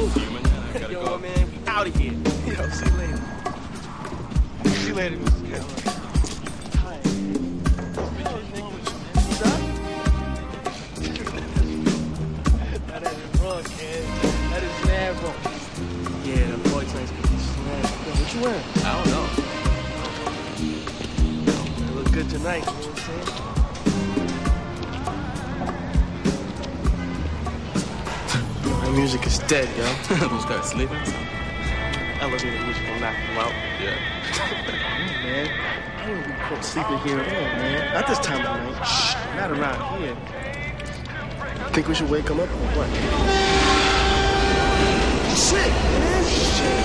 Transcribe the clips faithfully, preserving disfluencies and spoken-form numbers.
Yo, man, we out of here. Yo, see you later. See you later, Mister Cameron. Hi. What's up? That ain't wrong, kid. That is mad wrong. Yeah, the boy train's gonna be slammed. Yo, what you wearing? I don't know. You look good tonight, you know what I'm saying? My music is dead, yo. Gonna start sleeping? Elevator music will knock them out. Yeah. Yeah, man. I don't be caught sleeping here at all, man. Not this time of night. Shh, not around here. Think we should wake him up or what? Shit, man. Shit.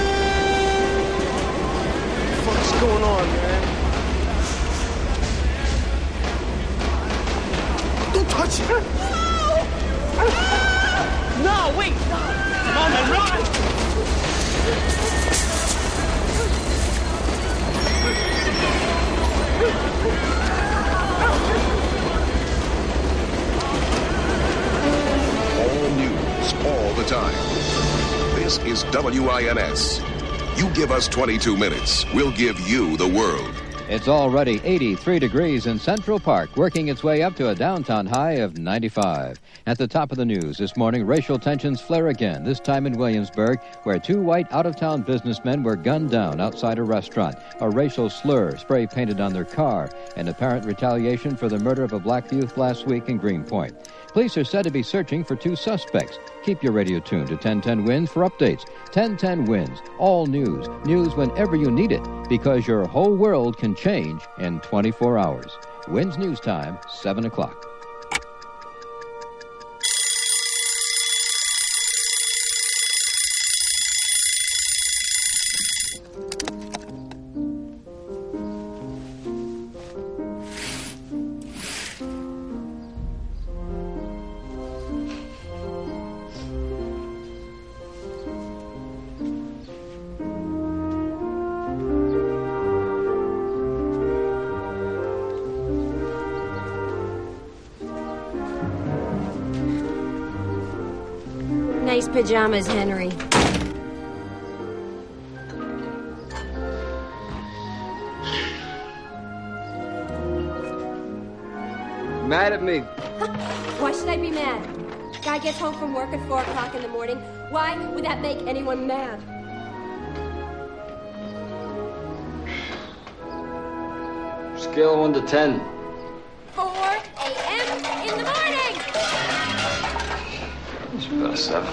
What the fuck's going on, man? Don't touch her. No, wait. Come on, man, run. All news, all the time. This is W I N S. You give us twenty-two minutes, we'll give you the world. It's already eighty-three degrees in Central Park, working its way up to a downtown high of ninety-five. At the top of the news this morning, racial tensions flare again, this time in Williamsburg, where two white out-of-town businessmen were gunned down outside a restaurant. A racial slur spray-painted on their car, an apparent retaliation for the murder of a black youth last week in Greenpoint. Police are said to be searching for two suspects. Keep your radio tuned to ten ten Wins for updates. ten ten Wins, all news, news whenever you need it, because your whole world can change in twenty-four hours. Wins News Time, seven o'clock. Nice pajamas, Henry. Mad at me? Why should I be mad? Guy gets home from work at four o'clock in the morning. Why would that make anyone mad? Scale of one to ten. four a.m. in the morning! It's about a seven.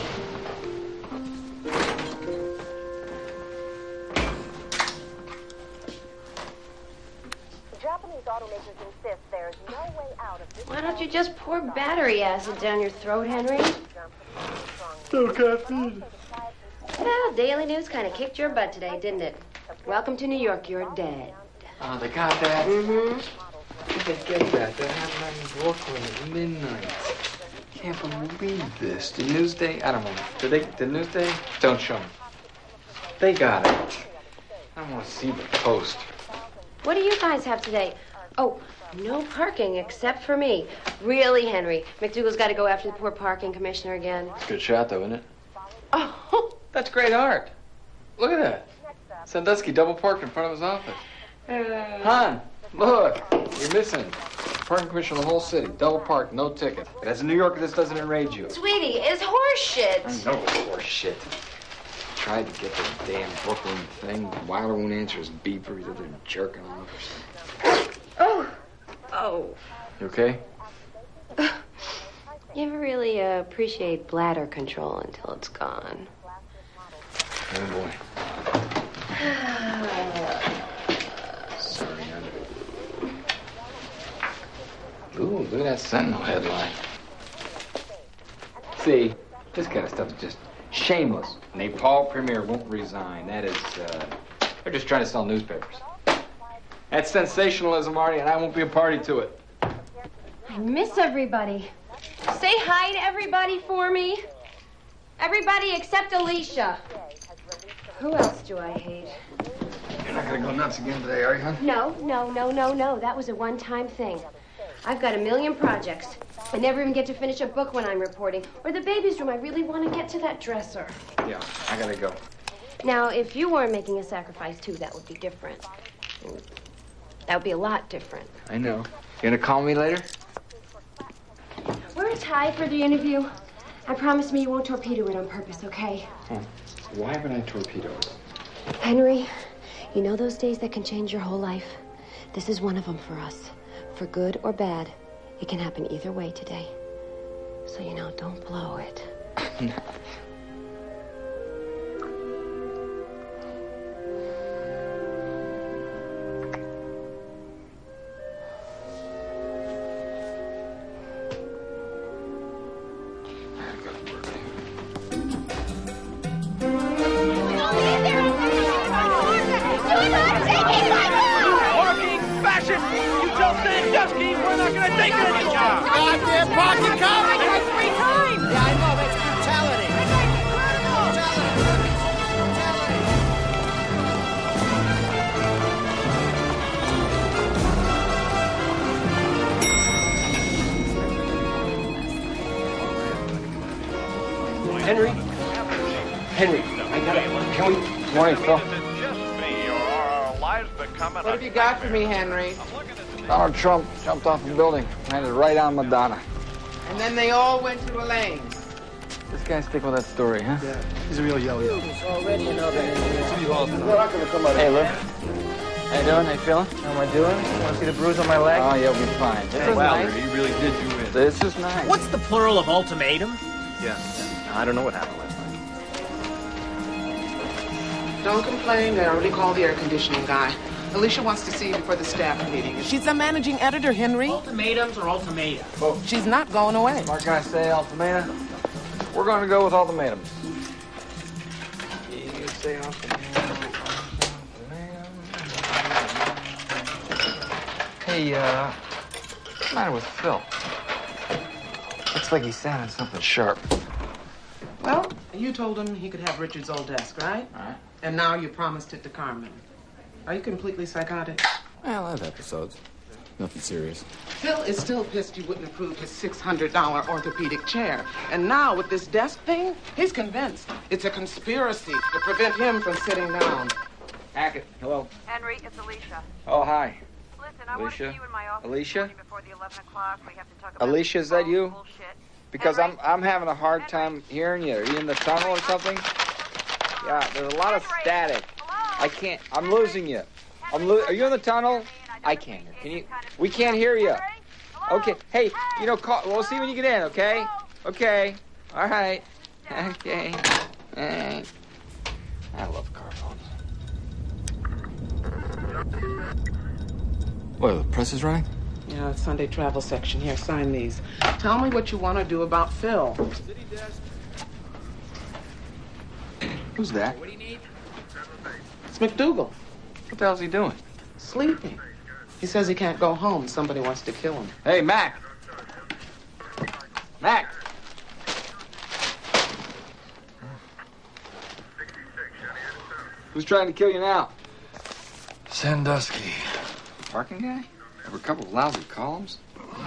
Japanese automakers insist there is no way out of this. Why don't you just pour battery acid down your throat, Henry? No caffeine. Well, Daily News kind of kicked your butt today, didn't it? Welcome to New York, you're dead. Oh, they got that? Mm-hmm. Did they get that? That happened in Brooklyn at midnight. Can't believe this. The Newsday? I don't know. Did they? The Newsday? Don't show me. They got it. I don't want to see the Post. What do you guys have today? Oh, no parking except for me. Really, Henry? McDougal's got to go after the poor parking commissioner again. It's a good shot, though, isn't it? Oh, That's great art. Look at that. Sandusky double parked in front of his office. uh, Han, look. You're missing. Parking commission of the whole city. Double parked, no ticket. But as a New Yorker, this doesn't enrage you. sweetie, it's horse shit. I know it's horse shit. Tried to get the damn Brooklyn thing. Wilder won't answer his beeper. He's over there jerking off or something. Oh, oh. You okay? You ever really uh, appreciate bladder control until it's gone? Oh, boy. Sorry, I... Ooh, look at that Sentinel headline. See, this kind of stuff is just shameless. Nepal premier won't resign. That is, uh... they're just trying to sell newspapers. That's sensationalism, Marty, and I won't be a party to it. I miss everybody. Say hi to everybody for me. Everybody except Alicia. Who else do I hate? You're not gonna go nuts again today, are you, huh? No, no, no, no, no. That was a one-time thing. I've got a million projects. I never even get to finish a book when I'm reporting. Or the baby's room. I really want to get to that dresser. Yeah, I gotta go. Now, if you weren't making a sacrifice, too, that would be different. That would be a lot different. I know. You gonna call me later? We're a tie for the interview. I promise me you won't torpedo it on purpose, okay? Oh, why haven't I torpedoed? Henry, you know those days that can change your whole life? This is one of them for us. For good or bad, it can happen either way today. So, you know, don't blow it. Henry? Henry, I got it. Can we... Good morning, Phil. What have you got for me, Henry? Donald Trump jumped off a building, landed right on Madonna. And then they all went to Elaine. This guy's sticking with that story, huh? Yeah, he's a real yellow. Already another. Hey, look. How you doing? How you feeling? How am I doing? Want to see the bruise on my leg? Oh, you'll be fine. This is Wow, nice. he really did you in. This is nice. What's the plural of ultimatum? Yeah. I don't know what happened last night. Don't complain. They already called the air conditioning guy. Alicia wants to see you before the staff meeting. She's the managing editor, Henry. Ultimatums or ultimata? Oh, she's not going away. Smart guy say ultimatum. We're going to go with ultimatums. You say ultimatum. Hey, uh, what's the matter with Phil? Looks like he's sounding something sharp. Well, you told him he could have Richard's old desk, right? All right. And now you promised it to Carmen. Are you completely psychotic? Well, I have episodes. Nothing serious. Phil is still pissed you wouldn't approve his six hundred dollars orthopedic chair. And now with this desk thing, he's convinced it's a conspiracy to prevent him from sitting down. Hackett, hello. Henry, it's Alicia. Oh, hi. Listen, I want to see Alicia? you in my office Alicia? this morning before the eleven o'clock. We have to talk about Alicia, is that you? bullshit. Because I'm Henry? I'm having a hard time hearing you. Are you in the tunnel or something? Yeah, there's a lot of static. I can't. I'm losing you. I'm lo- Are you in the tunnel? I can't hear. Can you? We can't hear you. Okay. Hey, you know, call, we'll see when you get in. Okay. Okay. All right. Okay. Thanks. I love car phones. What, the press is running? Yeah, Sunday travel section. Here, sign these. Tell me what you want to do about Phil. Who's that? What do you need? It's McDougal. What the hell's he doing? Sleeping. He says he can't go home. Somebody wants to kill him. Hey, Mac. Mac. Who's trying to kill you now? Sandusky. Parking guy? Have a couple of lousy columns?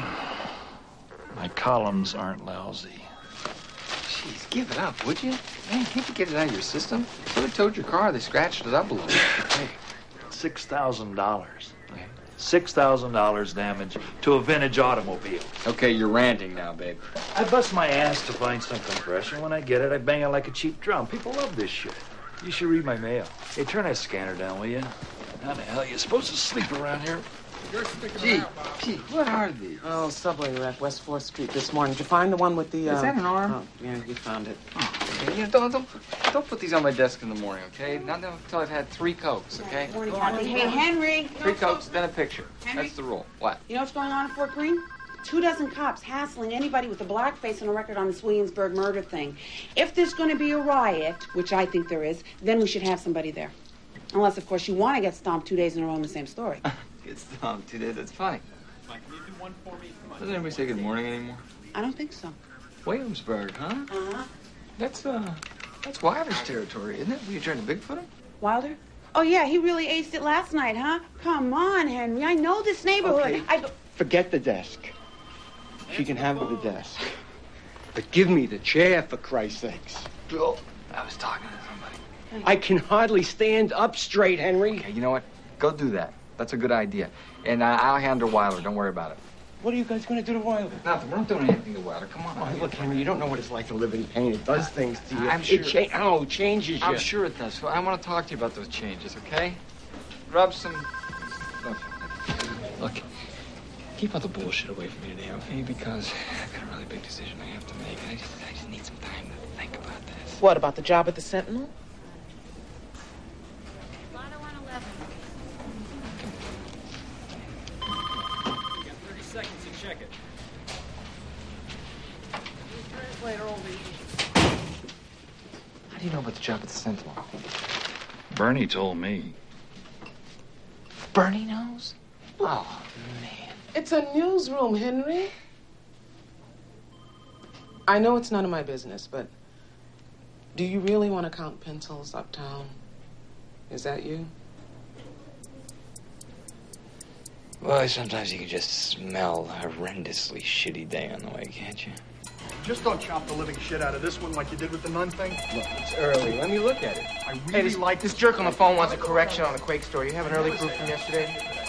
My columns aren't lousy. Jeez, give it up, would you? Man, can't you get it out of your system? So they towed your car, they scratched it up a little. Hey, six thousand dollars. Six thousand dollars damage to a vintage automobile. Okay, you're ranting now, babe. I bust my ass to find some compression. When I get it, I bang it like a cheap drum. People love this shit. You should read my mail. Hey, turn that scanner down, will you? How the hell are you supposed to sleep around here? Gee, gee, what are these? Oh, subway wreck, West fourth Street this morning. Did you find the one with the... Uh... Is that an arm? Oh, yeah, you found it. Okay, you know, don't, don't, don't put these on my desk in the morning, okay? Not until I've had three Cokes, okay? Hey, Henry. Three Cokes, then a picture. Henry? That's the rule. What? You know what's going on at Fort Greene? Two dozen cops hassling anybody with a blackface and a record on this Williamsburg murder thing. If there's going to be a riot, which I think there is, then we should have somebody there. Unless, of course, you want to get stomped two days in a row in the same story. Get stomped two days, that's funny. Doesn't anybody say good morning anymore? I don't think so. Williamsburg, huh? Uh-huh. That's, uh, that's Wilder's territory, isn't it? Were you trying to Bigfoot him? Wilder? Oh, yeah, he really aced it last night, huh? Come on, Henry. I know this neighborhood. Okay. I go... Forget the desk. She can have the desk. But give me the chair, for Christ's sakes. Bill, I was talking to somebody. I can hardly stand up straight, Henry. Okay, you know what? Go do that. That's a good idea. And uh, I'll handle Wilder. Don't worry about it. What are you guys going to do to Wilder? Nothing. We're not doing anything to Wilder. Come on. Oh, look, Henry, you don't know what it's like to live in pain. It does things to you. I'm sure. It cha- oh, it changes you. I'm sure it does. I want to talk to you about those changes, okay? Rub some... Look, keep all the bullshit away from me today, okay? Because I've got a really big decision I have to make. I just, I just need some time to think about this. What, about the job at the Sentinel? Seconds to check it. How do you know about the job at the Sentinel? Bernie told me. Bernie knows? Oh, man. It's a newsroom, Henry. I know it's none of my business, but do you really want to count pencils uptown? Is that you? Well, sometimes you can just smell a horrendously shitty day on the way, can't you? Just don't chop the living shit out of this one like you did with the nun thing. Look, it's early. Let me look at it. I really Hey, this, like this jerk on the phone wants a correction on the Quake story. You have an early proof from yesterday?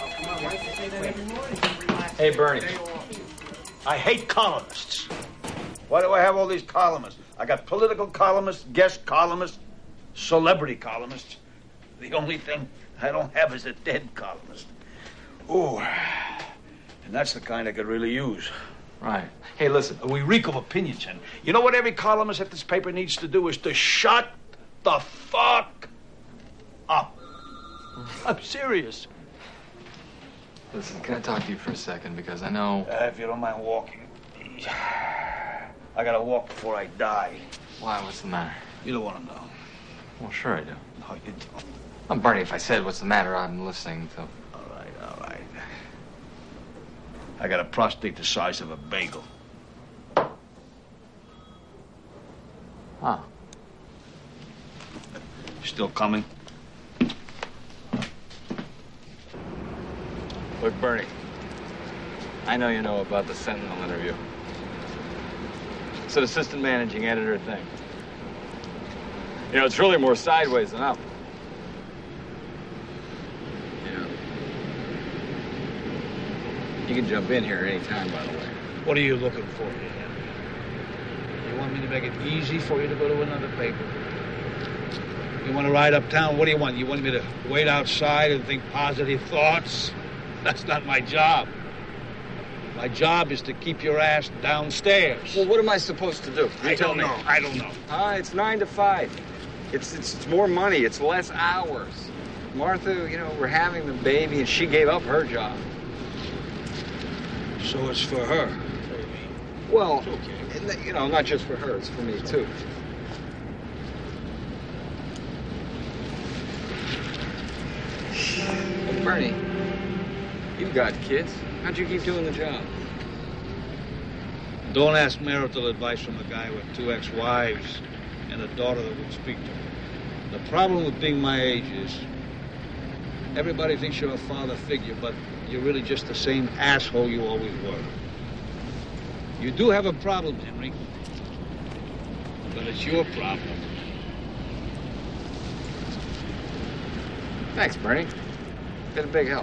Hey, Bernie. I hate columnists. Why do I have all these columnists? I got political columnists, guest columnists, celebrity columnists. The only thing I don't have is a dead columnist. Ooh, and that's the kind I could really use. Right. Hey, listen, we reek of opinions, and you know what every columnist at this paper needs to do is to shut the fuck up. I'm serious. Listen, can I talk to you for a second? Because I know... Uh, if you don't mind walking. I gotta walk before I die. Why? What's the matter? You don't want to know. Well, sure I do. No, you don't. I'm Bernie. If I said what's the matter, I'm listening to... All right, all right. I got a prostate the size of a bagel. Huh. Still coming? Look, Bernie, I know you know about the Sentinel interview. It's an assistant managing editor thing. You know, it's really more sideways than up. You know. You can jump in here any time, by the way. What are you looking for here? You want me to make it easy for you to go to another paper? You want to ride uptown? What do you want? You want me to wait outside and think positive thoughts? That's not my job. My job is to keep your ass downstairs. Well, what am I supposed to do? You I tell don't me. know. I don't know. Ah, it's nine to five. It's, it's it's more money. It's less hours. Martha, you know, we're having the baby, and she gave up her job. So it's for her. Well, okay. You know, not just for her. It's for me too. Well, Bernie, you've got kids. How'd you keep doing the job? Don't ask marital advice from a guy with two ex-wives and a daughter that would speak to him. The problem with being my age is everybody thinks you're a father figure, but you're really just the same asshole you always were. You do have a problem, Henry, but it's your problem. Thanks, Bernie. Been a big help.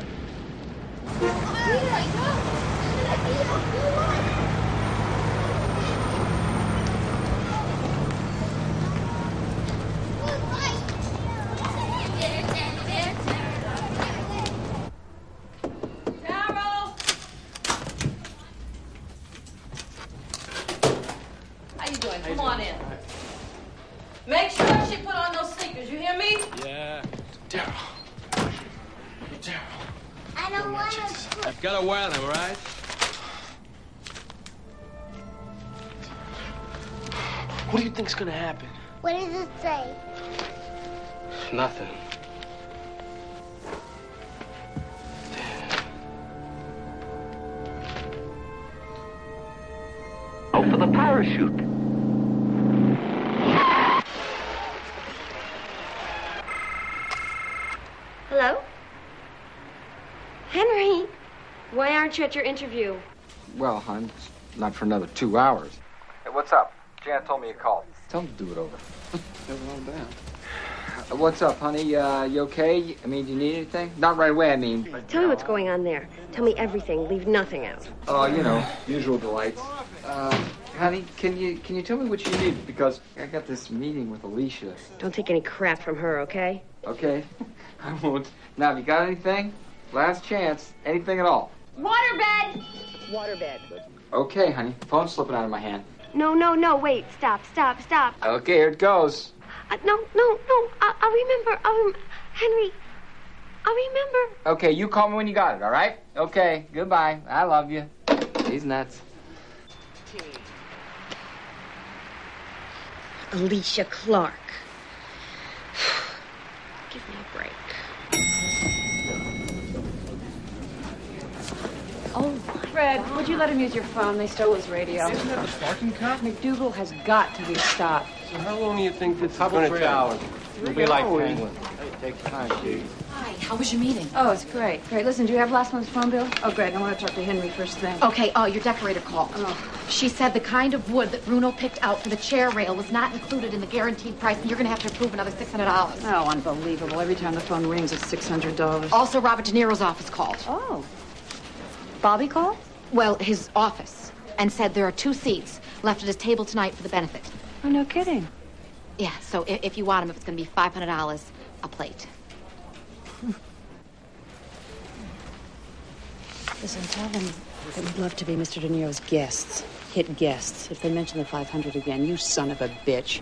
How you doing? Come on in. Make sure she put on those sneakers. You hear me? Yeah. Daryl. Daryl. I don't want to. I've got to wear them, right? What do you think's gonna happen? What does it say? Nothing. Go for the parachute. Hello? Henry, why aren't you at your interview? Well, hon, not for another two hours. Hey, what's up? Janet told me you called. Tell him to do it over. uh, what's up, honey? Uh, you okay? I mean, do you need anything? Not right away, I mean. Tell me what's going on there. Tell me everything. Leave nothing out. Oh, uh, you know, usual delights. Uh, honey, can you can you tell me what you need? Because I got this meeting with Alicia. Don't take any crap from her, okay? Okay. I won't. Now, have you got anything? Last chance. Anything at all? Waterbed! Waterbed. Okay, honey. Phone's slipping out of my hand. No, no, no. Wait. Stop, stop, stop. Okay, here it goes. Uh, no, no, no. I- I'll remember. I'll rem- Henry, I'll remember. Okay, you call me when you got it, all right? Okay, goodbye. I love you. He's nuts. Alicia Clark. Give me a break. Oh, Fred, would you let him use your phone? They stole his radio. Isn't that the parking cop? McDougal has got to be stopped. So how long do you think this is Couple going to three take? hours. It'll be like hours. penguin. Hey, take time, Chief. Hi, how was your meeting? Oh, it's great. Great. Listen, do you have last month's phone bill? Oh, great. I want to talk to Henry first thing. Okay, oh, your decorator called. Oh. She said the kind of wood that Bruno picked out for the chair rail was not included in the guaranteed price, and you're going to have to approve another six hundred dollars. Oh, unbelievable. Every time the phone rings, it's six hundred dollars. Also, Robert De Niro's office called. Oh. Bobby called? Well, his office, and said there are two seats left at his table tonight for the benefit. Oh, no kidding. Yeah, so if, if you want him, it's going to be five hundred dollars a plate. Listen, tell them that we'd love to be Mister De Niro's guests. Hit guests. If they mention the five hundred again, you son of a bitch.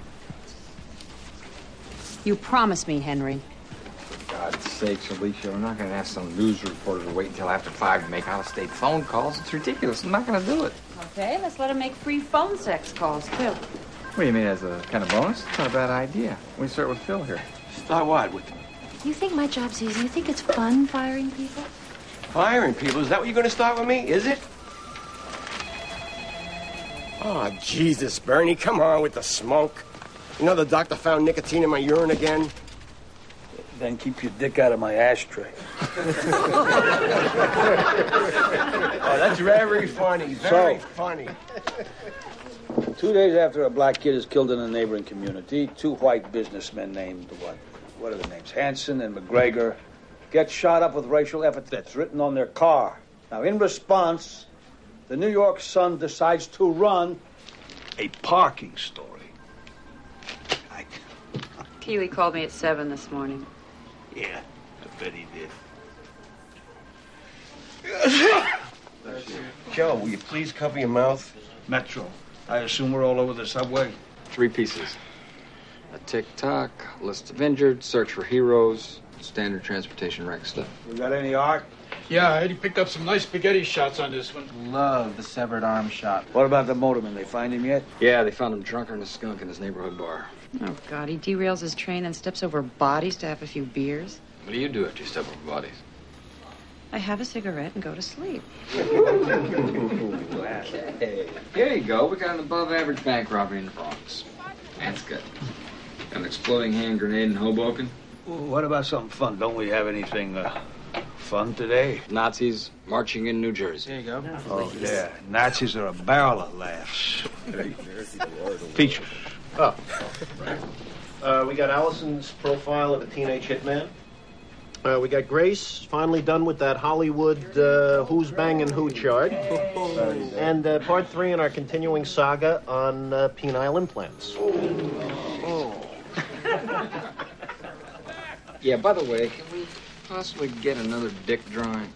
You promise me, Henry. For God's sakes, Alicia, I'm not going to ask some news reporter to wait until after five to make out-of-state phone calls. It's ridiculous. I'm not going to do it. Okay, let's let him make free phone sex calls, too. What do you mean, as a kind of bonus? It's not a bad idea. We start with Phil here. Start what? With You think my job's easy? You think it's fun firing people? firing people? Is that what you're going to start with me? Is it? Oh, Jesus, Bernie, come on with the smoke. You know the doctor found nicotine in my urine again? Then keep your dick out of my ashtray. Oh, that's very funny. Very So- funny. Two days after a black kid is killed in a neighboring community, two white businessmen named, what, what are the names? Hanson and McGregor get shot up with racial epithets written on their car. Now, in response, the New York Sun decides to run a parking story. Keely called me at seven this morning. Yeah, I bet he did. Joe, will you please cover your mouth? Metro. I assume we're all over the subway. Three pieces. A tick-tock, list of injured, search for heroes, standard transportation wreck stuff. We got any art? Yeah, I he picked up some nice spaghetti shots on this one. Love the severed arm shot. What about the motorman? They find him yet? Yeah, they found him drunk on a skunk in his neighborhood bar. Oh, God, he derails his train and steps over bodies to have a few beers. What do you do after you step over bodies? I have a cigarette and go to sleep. Okay. Here you go. We got an above-average bank robbery in the Bronx. That's good. Got an exploding hand grenade in Hoboken. What about something fun? Don't we have anything uh, fun today? Nazis marching in New Jersey. There you go. Oh, yeah. Nazis are a barrel of laughs. Feature. Oh, right. Uh, we got Allison's profile of a teenage hitman. Uh, we got Grace, finally done with that Hollywood uh, who's banging who chart. And uh, part three in our continuing saga on uh, penile implants. Oh. Yeah, by the way, can we possibly get another dick drawing?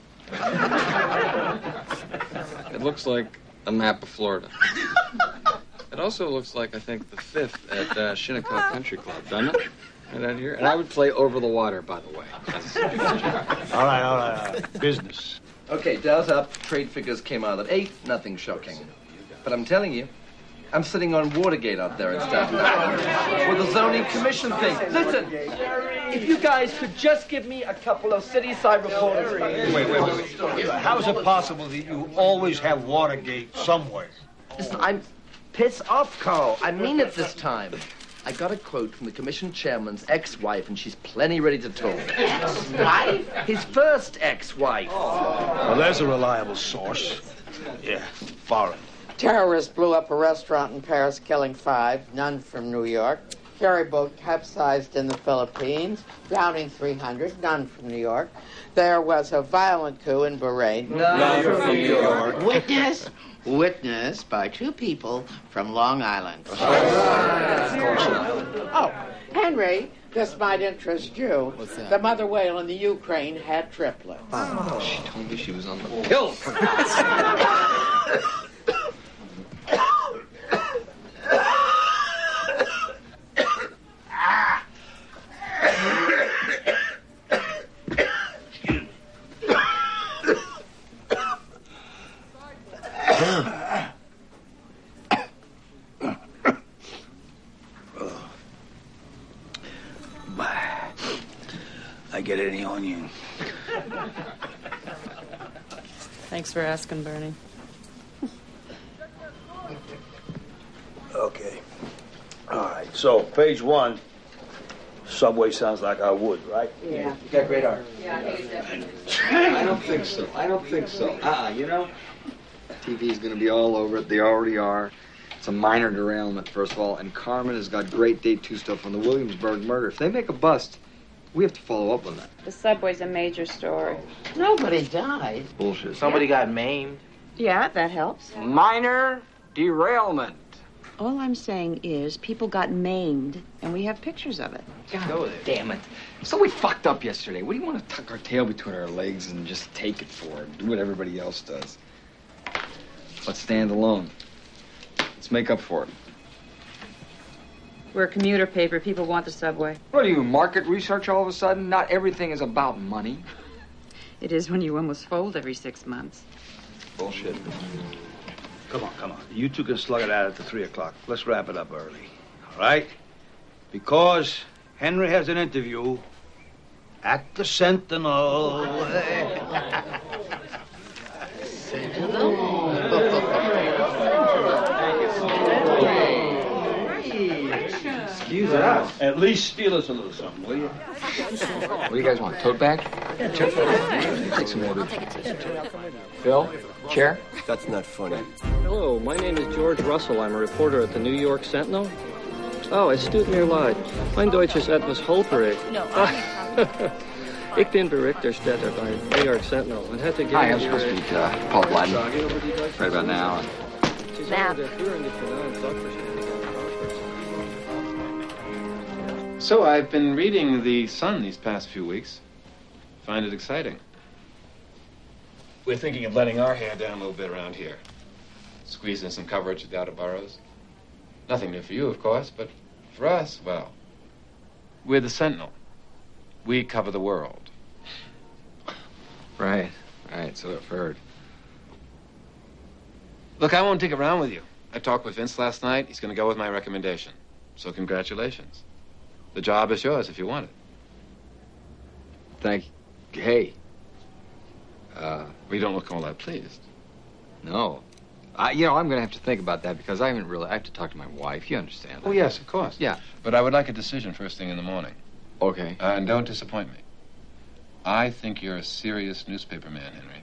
It looks like a map of Florida. It also looks like, I think, the fifth at uh, Shinnecock Country Club, doesn't it? Right out here. And I would play Over the Water, by the way. All right, all right, all right. Business. Okay, Dow's up. Trade figures came out at eight. Nothing shocking. But I'm telling you, I'm sitting on Watergate out there and stuff. With the zoning commission thing. Listen, if you guys could just give me a couple of city-side reporters. Wait, wait, wait, wait. How is it possible that you always have Watergate somewhere? Listen, I'm piss off, Carl. I mean it this time. I got a quote from the commission chairman's ex-wife, and she's plenty ready to talk. Ex-wife? His first ex-wife. Well, there's a reliable source. Yeah, foreign. Terrorists blew up a restaurant in Paris, killing five, none from New York. Ferry boat capsized in the Philippines, drowning three hundred, none from New York. There was a violent coup in Bahrain. None from New York. Witness, witnessed by two people from Long Island. Oh, Henry, this might interest you. What's that? The mother whale in the Ukraine had triplets. Oh, she told me she was on the pill, for God's sake. I get any onion. Thanks for asking, Bernie. Okay. All right. So, page one. Subway sounds like I would, right? Yeah. You got great art. Yeah, I hate that. I don't think so. I don't think so. Ah, you know, T V's going to be all over it. They already are. It's a minor derailment, first of all, and Carmen has got great day two stuff on the Williamsburg murder. If they make a bust, we have to follow up on that. The subway's a major story. Nobody died. Bullshit. Somebody got maimed. Yeah, that helps. Minor derailment. All I'm saying is people got maimed, and we have pictures of it. God damn it. So we fucked up yesterday. What do you want to tuck our tail between our legs and just take it for and do what everybody else does? Let's stand alone. Let's make up for it. We're a commuter paper. People want the subway. What are you, market research all of a sudden? Not everything is about money. It is when you almost fold every six months. Bullshit. Come on, come on. You two can slug it out at the three o'clock. Let's wrap it up early. All right? Because Henry has an interview at the Sentinel. Excuse us. At least steal us a little something, will you? What do you guys want? Tote bag? Yeah, sure. Take some more. Phil? Chair? That's not funny. Hello, my name is George Russell. I'm a reporter at the New York Sentinel. Oh, es tut mir leid. Mein Deutsch ist etwas holperig. No, Ich bin Berichterstatter bei New York Sentinel and had to get Hi, I'm supposed to meet uh, Paul Blyden right about now. So I've been reading The Sun these past few weeks. Find it exciting. We're thinking of letting our hair down a little bit around here. Squeeze in some coverage at the outer boroughs. Nothing new for you, of course, but for us, well, we're the Sentinel. We cover the world. Right, right, so I've heard. Look, I won't dig around with you. I talked with Vince last night. He's going to go with my recommendation. So congratulations. The job is yours if you want it. Thank you. Hey. Uh, well, you don't look all that pleased. No. I, you know, I'm going to have to think about that because I haven't really... I have to talk to my wife. You understand that? Oh, yes, of course. Yeah. But I would like a decision first thing in the morning. Okay. Uh, and don't disappoint me. I think you're a serious newspaper man, Henry.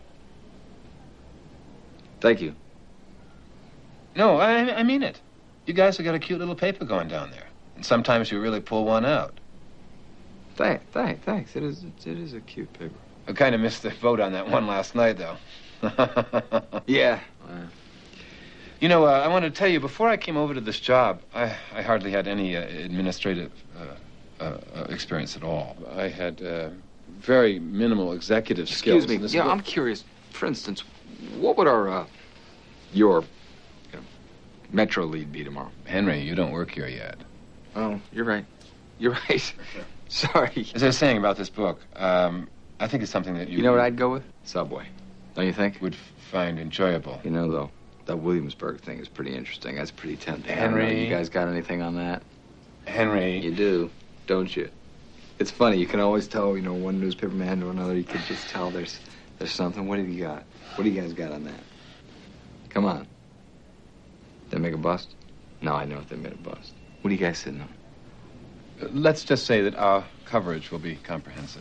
Thank you. No, I, I mean it. You guys have got a cute little paper going down there. And sometimes you really pull one out. Thank, thank, thanks. It is, it is a cute paper. I kind of missed the vote on that one last night, though. Yeah. You know, uh, I want to tell you, before I came over to this job, I, I hardly had any uh, administrative uh, uh, uh, experience at all. I had uh, very minimal executive skills. Excuse me. Yeah, you know, I'm curious. For instance, what would our, uh, your you know, Metro lead be tomorrow? Henry, you don't work here yet. Oh, you're right. You're right. Sorry. As I was saying about this book, um, I think it's something that you... You know what I'd go with? Subway. Don't you think? Would find enjoyable. You know, though, that Williamsburg thing is pretty interesting. That's pretty tempting. Henry. You guys got anything on that? Henry. You do, don't you? It's funny. You can always tell, you know, one newspaper man to another. You can just tell there's there's something. What have you got? What do you guys got on that? Come on. They make a bust? No, I know if they made a bust. What are you guys sitting on? Uh, let's just say that our coverage will be comprehensive.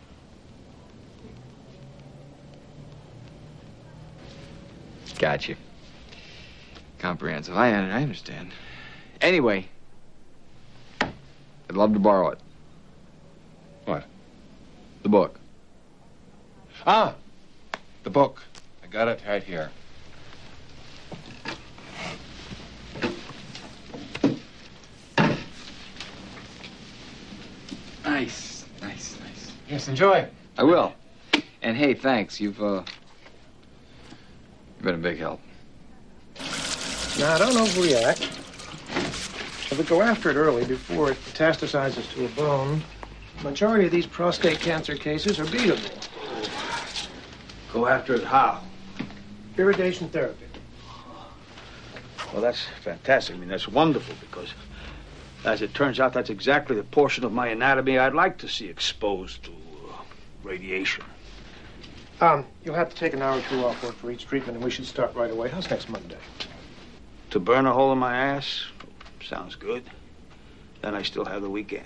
Got you. comprehensive. I, I understand. Anyway, I'd love to borrow it. What? The book. Ah, the book. I got it right here. Nice, nice, nice. Yes, enjoy. I will. And hey, thanks. You've, uh, you've been a big help. Now, don't overreact. If we go after it early before it metastasizes to a bone, the majority of these prostate cancer cases are beatable. Go after it how? Irrigation therapy. Well, that's fantastic. I mean, that's wonderful because, as it turns out, that's exactly the portion of my anatomy I'd like to see exposed to uh, radiation. Um, you'll have to take an hour or two off work for each treatment, and we should start right away. How's next Monday? To burn a hole in my ass? Sounds good. Then I still have the weekend.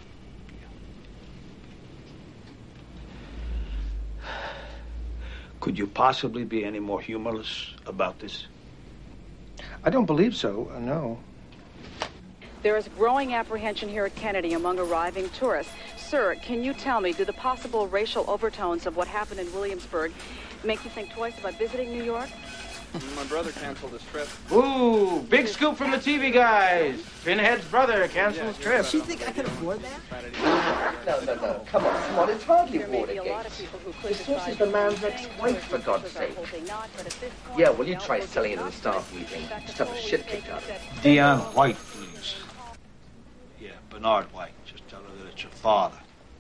Could you possibly be any more humorless about this? I don't believe so, uh, no. There is growing apprehension here at Kennedy among arriving tourists. Sir, can you tell me, do the possible racial overtones of what happened in Williamsburg make you think twice about visiting New York? My brother canceled his trip. Ooh, big scoop from the T V guys. Pinhead's brother canceled his trip. Does she think I can afford that? No, no, no. Come on, come on. It's hardly Watergate. The source is the man's ex-wife, for God's sake. Yeah, well, you try selling it at a staff meeting. Just have a shit kicked out of it. Dion White, please. Yeah, Bernard White. Just tell her that it's your father.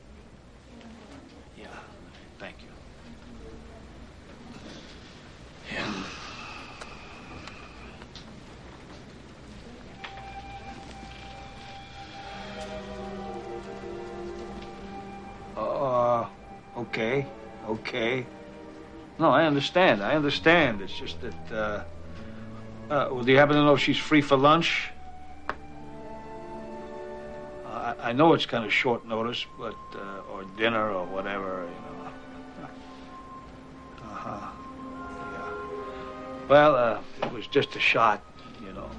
Yeah, thank you. Yeah. Uh, okay, okay. No, I understand. I understand. It's just that, uh, uh, well, do you happen to know if she's free for lunch? Uh, I, I know it's kind of short notice, but, uh, or dinner or whatever, you know. Uh-huh. Yeah. Well, uh, it was just a shot, you know.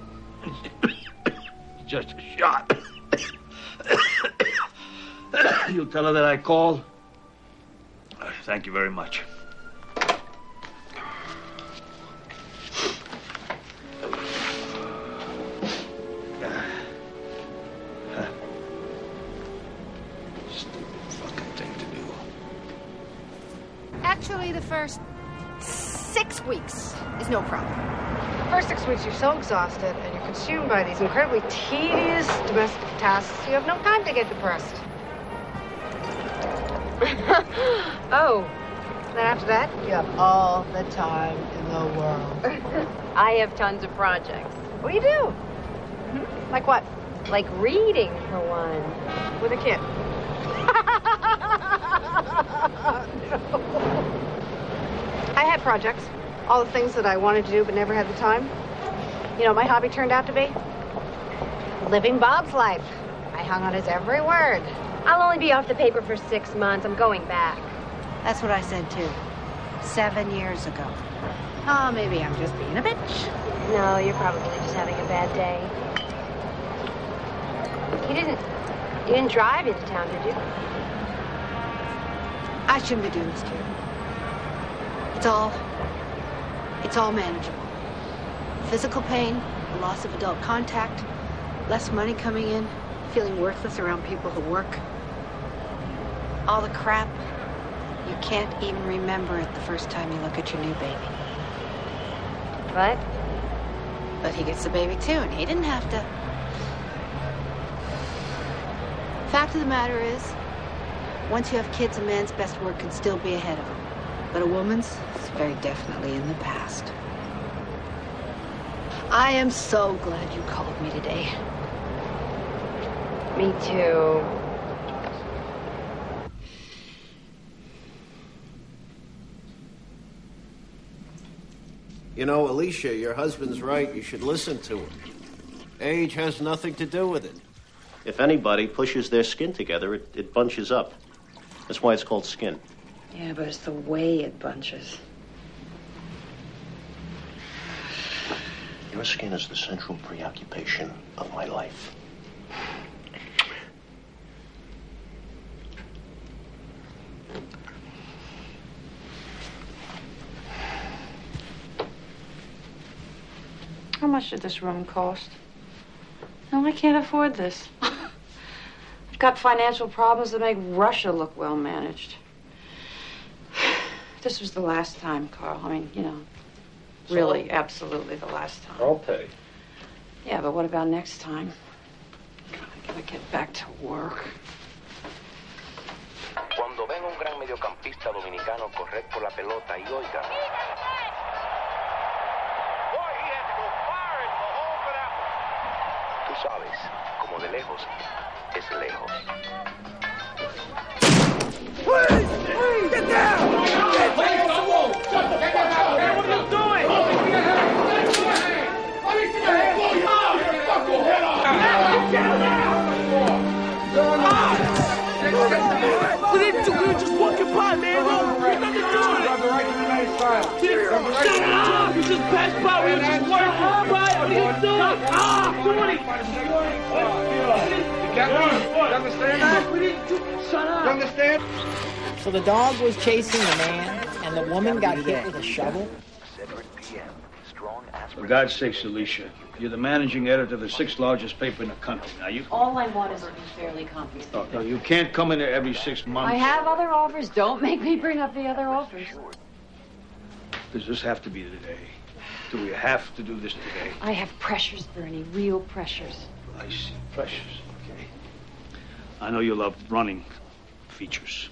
Just a shot. You'll tell her that I called? Uh, thank you very much. Stupid fucking thing to do. Actually, the first six weeks is no problem. The first six weeks, you're so exhausted and you're consumed by these incredibly tedious domestic tasks, you have no time to get depressed. Oh, then after that, you have all the time in the world. I have tons of projects. What do you do? Mm-hmm. Like what? Like reading, for one. With a kid. No. I had projects. All the things that I wanted to do but never had the time. You know what my hobby turned out to be? Living Bob's life. I hung on his every word. I'll only be off the paper for six months. I'm going back. That's what I said, too. Seven years ago. Oh, maybe I'm just being a bitch. No, you're probably just having a bad day. You didn't... You didn't drive into town, did you? I shouldn't be doing this to you. It's all... It's all manageable. Physical pain, the loss of adult contact, less money coming in, feeling worthless around people who work. All the crap, you can't even remember it the first time you look at your new baby. What? But he gets the baby too, and he didn't have to. Fact of the matter is, once you have kids, a man's best work can still be ahead of him. But a woman's is very definitely in the past. I am so glad you called me today. Me too. You know, Alicia, your husband's right. You should listen to him. Age has nothing to do with it. If anybody pushes their skin together, it, it bunches up. That's why it's called skin. Yeah, but it's the way it bunches. Your skin is the central preoccupation of my life. How much did this room cost? No, I can't afford this. I've got financial problems that make Russia look well managed. This was the last time, Carl. I mean, you know, really, So? absolutely the last time. I'll pay. Yeah, but what about next time? I gotta get back to work. Cuando ven un gran mediocampista dominicano correr por la pelota y oigan. Tú sabes, como de lejos es lejos. Get down! Get down! Get down! Hey, what are you doing? Let me see your head. Blow your head. Fuck your head off. Get down now! We didn't do. We were just walking by, man. There's nothing to do with it. Shut up! You just passed by. We were just walking by. What are you doing? Ah! Somebody! You understand that? We didn't do. Shut up! You understand? So the dog was chasing the man, and the woman got hit with a shovel? For God's sakes, Alicia, you're the managing editor of the sixth largest paper in the country. Now, you... All I want is to be fairly compensated. No, no, you can't come in there every six months. I have other offers. Don't make me bring up the other offers. Does this have to be today? Do we have to do this today? I have pressures, Bernie, real pressures. I see. Pressures. Okay. I know you love running features.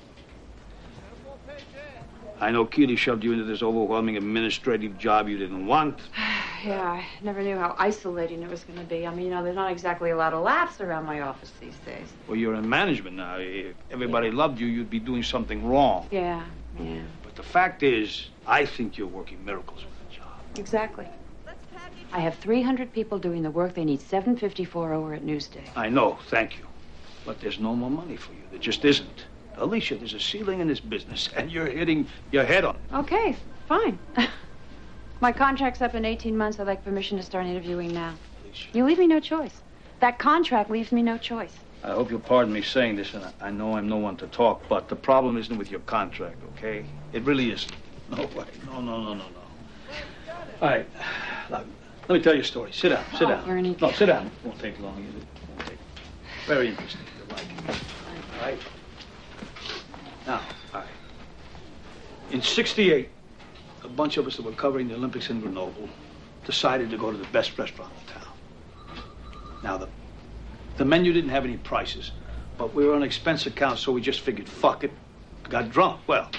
I know Keeley shoved you into this overwhelming administrative job you didn't want. Yeah, I never knew how isolating it was going to be. I mean, you know, there's not exactly a lot of laughs around my office these days. Well, you're in management now. If everybody yeah. loved you, you'd be doing something wrong. Yeah, yeah. But the fact is, I think you're working miracles with the job. Exactly. I have three hundred people doing the work they need seven fifty-four over at Newsday. I know, thank you. But there's no more money for you. There just isn't. Alicia, there's a ceiling in this business, and you're hitting your head on it. Okay, fine. My contract's up in eighteen months. I'd like permission to start interviewing now. Alicia. You leave me no choice. That contract leaves me no choice. I hope you'll pardon me saying this, and I know I'm no one to talk, but the problem isn't with your contract, okay? It really isn't. No way. No, no, no, no, no. All right. Look, let me tell you a story. Sit down. Sit oh, down. Bernie. No, sit down. It won't take long. It won't take. Very interesting. You'll like it. All right. Now, all right. In sixty-eight, a bunch of us that were covering the Olympics in Grenoble decided to go to the best restaurant in town. Now, the, the menu didn't have any prices, but we were on expense account, so we just figured, fuck it, got drunk. Well,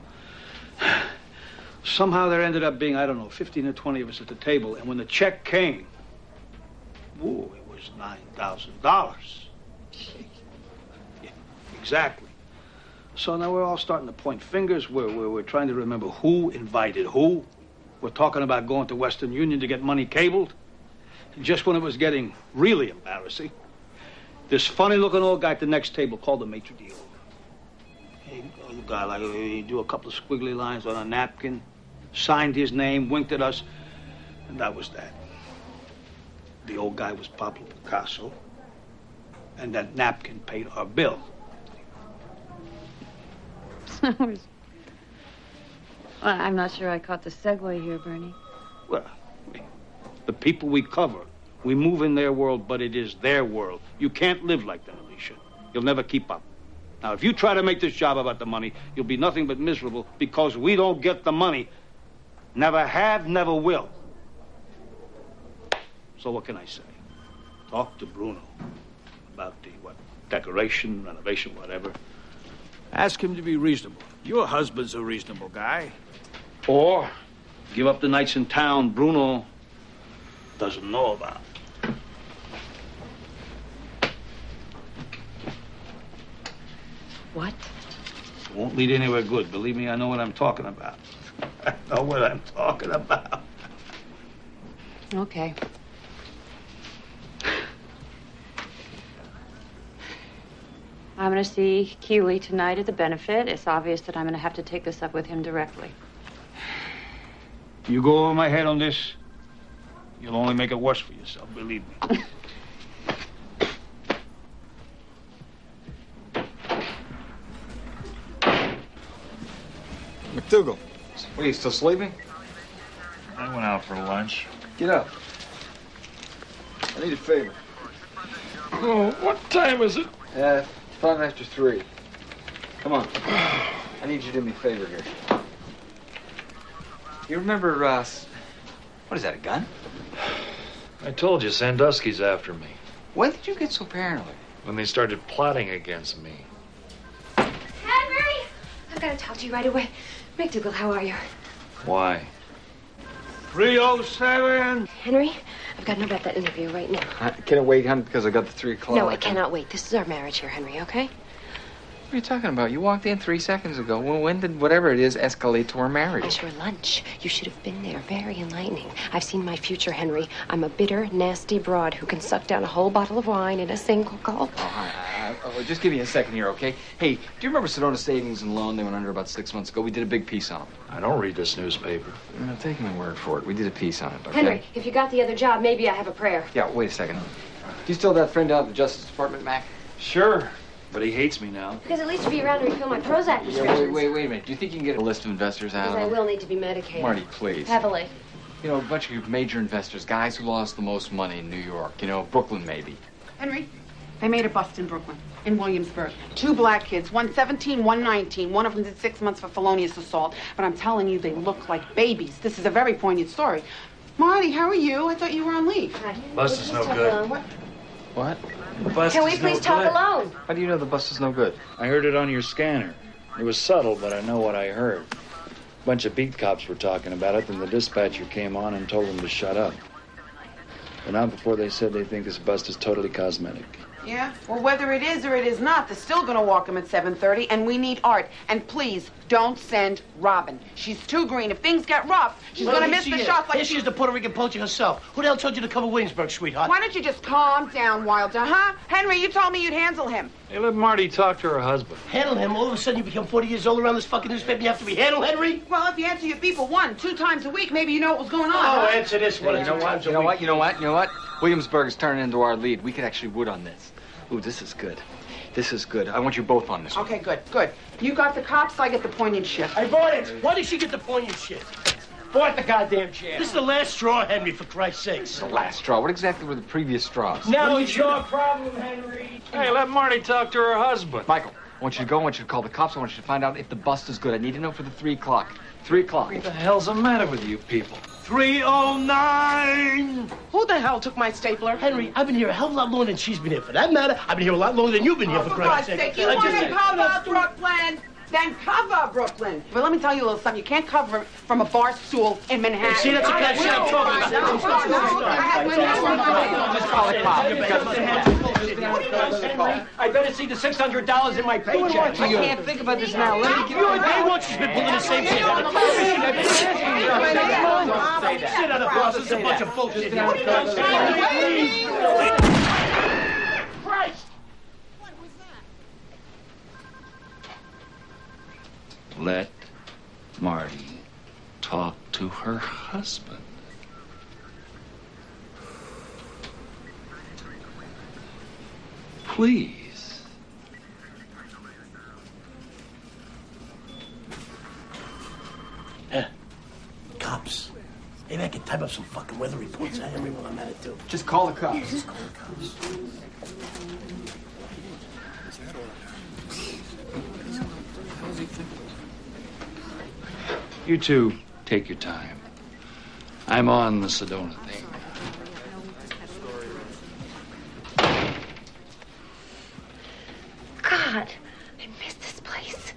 somehow there ended up being, I don't know, fifteen or twenty of us at the table, and when the check came, whoa, it was nine thousand dollars. Yeah, exactly. So now we're all starting to point fingers. We're, we're, we're trying to remember who invited who. We're talking about going to Western Union to get money cabled. And just when it was getting really embarrassing, this funny-looking old guy at the next table called the maitre d'. Hey, old guy, like, he drew a couple of squiggly lines on a napkin, signed his name, winked at us, and that was that. The old guy was Pablo Picasso, and that napkin paid our bill. Well, I'm not sure I caught the segue here, Bernie. Well, the people we cover, we move in their world, but it is their world. You can't live like that, Alicia. You'll never keep up. Now, if you try to make this job about the money, you'll be nothing but miserable because we don't get the money. Never have, never will. So what can I say? Talk to Bruno about the, what, decoration, renovation, whatever. Ask him to be reasonable. Your husband's a reasonable guy. Or give up the nights in town Bruno doesn't know about. What? It won't lead anywhere good. Believe me, I know what I'm talking about. I know what I'm talking about. Okay. I'm going to see Keeley tonight at the benefit. It's obvious that I'm going to have to take this up with him directly. You go over my head on this, You'll only make it worse for yourself, believe me. McDougal, what are you, still sleeping? I went out for lunch. Get up. I need a favor. Oh, what time is it? Uh, five after three. Come on. I need you to do me a favor here. You remember, uh, what is that, a gun? I told you, Sandusky's after me. When did you get so paranoid? When they started plotting against me. Henry! I've got to talk to you right away. McDougal, how are you? Why? three oh seven. Henry, I've got to know about that interview right now. Uh, can it wait, hon, because I got the three o'clock? No, I cannot wait. This is our marriage here, Henry, okay? What are you talking about? You walked in three seconds ago. Well, when did whatever it is escalate to our marriage? It was your lunch. You should have been there. Very enlightening. I've seen my future, Henry. I'm a bitter, nasty broad who can suck down a whole bottle of wine in a single gulp. Oh, uh, oh, just give me a second here, okay? Hey, do you remember Sedona Savings and Loan? They went under about six months ago. We did a big piece on them. I don't read this newspaper. No, take my word for it. We did a piece on it, okay? Henry, if you got the other job, maybe I have a prayer. Yeah, wait a second. Do you still have that friend down at the Justice Department, Mac? Sure, but he hates me now. Because at least you'll be around to refill my Prozac prescriptions. Yeah, wait, wait, wait a minute. Do you think you can get a list of investors out Because of I them? will need to be medicated. Marty, please. Heavily. You know, a bunch of major investors, guys who lost the most money in New York. You know, Brooklyn, maybe. Henry, they made a bust in Brooklyn, in Williamsburg. Two black kids, one seventeen, one nineteen. One of them did six months for felonious assault. But I'm telling you, they look like babies. This is a very poignant story. Marty, how are you? I thought you were on leave. Bust is no good. What? What? The bust Can we is please no talk good. alone? How do you know the bus is no good? I heard it on your scanner. It was subtle, but I know what I heard. A bunch of beat cops were talking about it, and the dispatcher came on and told them to shut up. But not before they said they think this bust is totally cosmetic. Yeah? Well, whether it is or it is not, they're still going to walk him at seven thirty, and we need Art. And please, don't send Robin. She's too green. If things get rough, she's Well, going to here miss she the is. shots like Here she is, the Puerto Rican poacher herself. Who the hell told you to cover Williamsburg, sweetheart? Why don't you just calm down, Wilder, huh? Henry, you told me you'd handle him. Hey, let Marty talk to her husband. Handle him. All of a sudden, you become forty years old around this fucking newspaper. You have to be handled, Henry. Well, if you answer your people one, two times a week, maybe you know what was going on. Oh, huh? answer this one Hey, or you know two what? times You a know week. what? You know what? You know what? Williamsburg is turning into our lead. We could actually wood on this. Ooh, this is good. This is good. I want you both on this one. Okay, good, good. You got the cops, I get the poignant shit. I bought it. Why did she get the poignant shit? Bought the goddamn chair. This is the last straw, Henry, for Christ's sakes. The last straw. What exactly were the previous straws? Now it's your problem, Henry. Hey, let Marty talk to her husband. Michael, I want you to go. I want you to call the cops. I want you to find out if the bust is good. I need to know for the three o'clock. Three o'clock. What the hell's the matter with you people? three oh nine! Who the hell took my stapler? Henry, I've been here a hell of a lot longer than she's been here. For that matter, I've been here a lot longer than you've been here, Oh, for for God's Christ's sake, sake. you I want just- to cover Brooklyn? Then cover Brooklyn. But let me tell you a little something. You can't cover from a bar stool in Manhattan. See, that's the kind of shit I'm talking about. No, no, no, I have my Just call the cops. I better see the six hundred dollars in my paycheck. I can't think about this now. Let me get You're a day one. She's been pulling the same shit. Sit on the boss. It's a bunch of bullshit. What are you doing? Christ! Let Marty talk to her husband. Please. Eh, cops. Maybe I can type up some fucking weather reports, huh, Henry, while I'm at it, too. Just call the cops. Just call the cops. You two, take your time. I'm on the Sedona thing. God, I miss this place.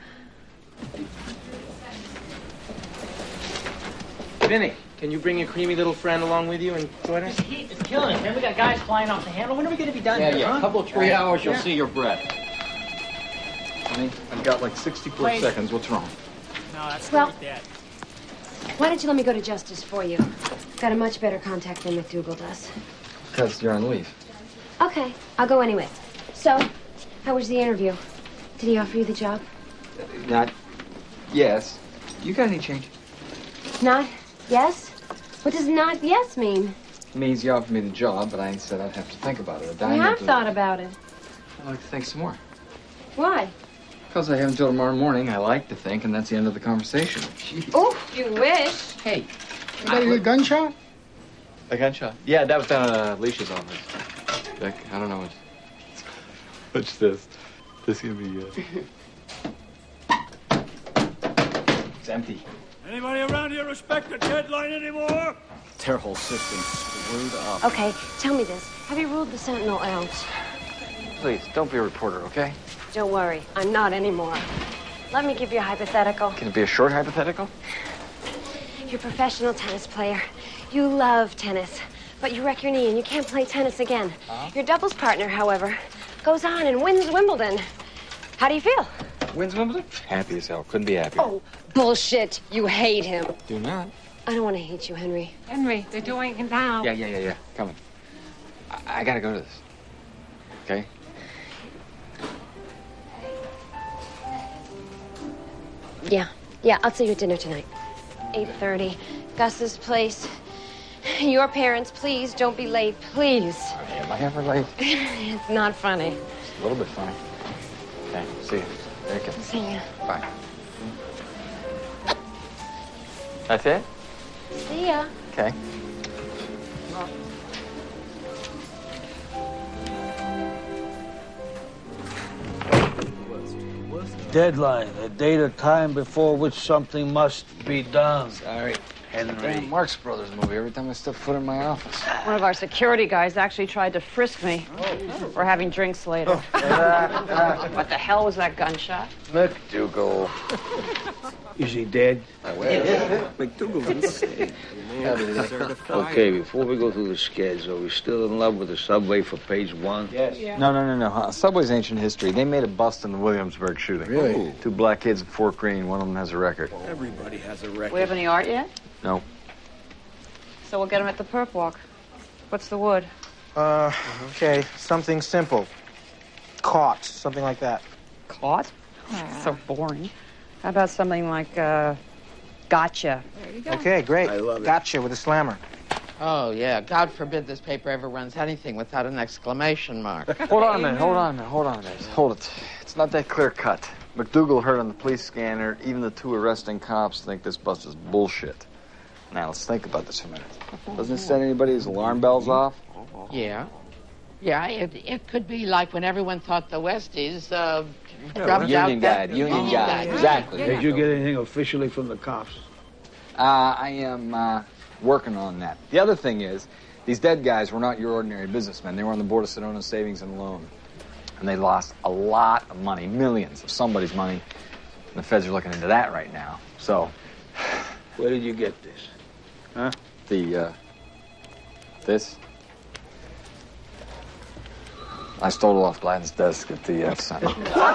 Vinny, can you bring your creamy little friend along with you and join us? Heat is killing us, man. We got guys flying off the handle. When are we going to be done Yeah, here, yeah. huh? A couple, three hours, you'll Yeah. see your breath. Honey, I've got like sixty-four Wait. seconds. What's wrong? No, that's Well- not that. Why don't you let me go to Justice for you? Got a much better contact than McDougal does. Because you're on leave. Okay, I'll go anyway. So, how was the interview? Did he offer you the job? Not. Yes. You got any change? Not yes? What does not yes mean? I mean, he's offered me the job, but I said I'd have to think about it. I have thought about it. I'd like to think some more. Why? Because I have until tomorrow morning. I like to think, and that's the end of the conversation. Jeez. Oh, you wish. Hey. Got a good gunshot? A gunshot? Yeah, that was down at uh, Alicia's office. Like, I don't know what's... What's this? This is gonna be, uh... It's empty. Anybody around here respect the deadline anymore? Their whole system's screwed up. Okay, tell me this. Have you ruled the Sentinel out? Please, don't be a reporter, okay? Don't worry, I'm not anymore. Let me give you a hypothetical. Can it be a short hypothetical? You're a professional tennis player. You love tennis, but you wreck your knee and you can't play tennis again. Huh? Your doubles partner, however, goes on and wins Wimbledon. How do you feel? Wins Wimbledon? Happy as hell. Couldn't be happier. Oh, bullshit. You hate him. Do not. I don't want to hate you, Henry. Henry, they're doing it now. Yeah, yeah, yeah, yeah. Coming. I, I gotta go to this. Okay? Yeah, yeah, I'll see you at dinner tonight. eight thirty, Gus's place. Your parents, please, don't be late, please. Am I ever late? It's not funny. A little bit funny. Okay, see you. Very good. See ya. Bye. That's it? See ya. Okay. Deadline, a date or time before which something must be done. Sorry. Henry. Damn Marx Brothers movie. Every time I step foot in my office. One of our security guys actually tried to frisk me for having drinks later. What the hell was that gunshot? McDougal. Is he dead? McDougal didn't say. Okay, before we go through the skids, are we still in love with the subway for page one? Yes. Yeah. No, no, no, no. Uh, Subway's ancient history. They made a bust in the Williamsburg shooting. Really? Ooh. Two black kids in Fort Greene. One of them has a record. Everybody has a record. We have any art yet? No. So we'll get them at the perp walk. What's the wood? Uh, okay, something simple. Caught, something like that. Caught? Oh, so boring. How about something like, uh, gotcha? There you go. Okay, great. I love it. Gotcha with a slammer. Oh, yeah. God forbid this paper ever runs anything without an exclamation mark. Hold on a minute, hold on a minute, hold on a minute. Hold it. It's not that clear cut. McDougal heard on the police scanner, even the two arresting cops think this bust is bullshit. Now, let's think about this for a minute. Doesn't it set anybody's alarm bells off? Yeah. Yeah, it, it could be like when everyone thought the Westies, uh, Yeah, dropped union out guide, that... union Oh, guide, yeah. exactly. Did you get anything officially from the cops? Uh, I am uh, working on that. The other thing is, these dead guys were not your ordinary businessmen. They were on the board of Sedona Savings and Loan. And they lost a lot of money, millions of somebody's money. And the feds are looking into that right now. So... Where did you get this? Huh? The, uh... This? I stole it off Blatton's desk at the uh, Sentinel.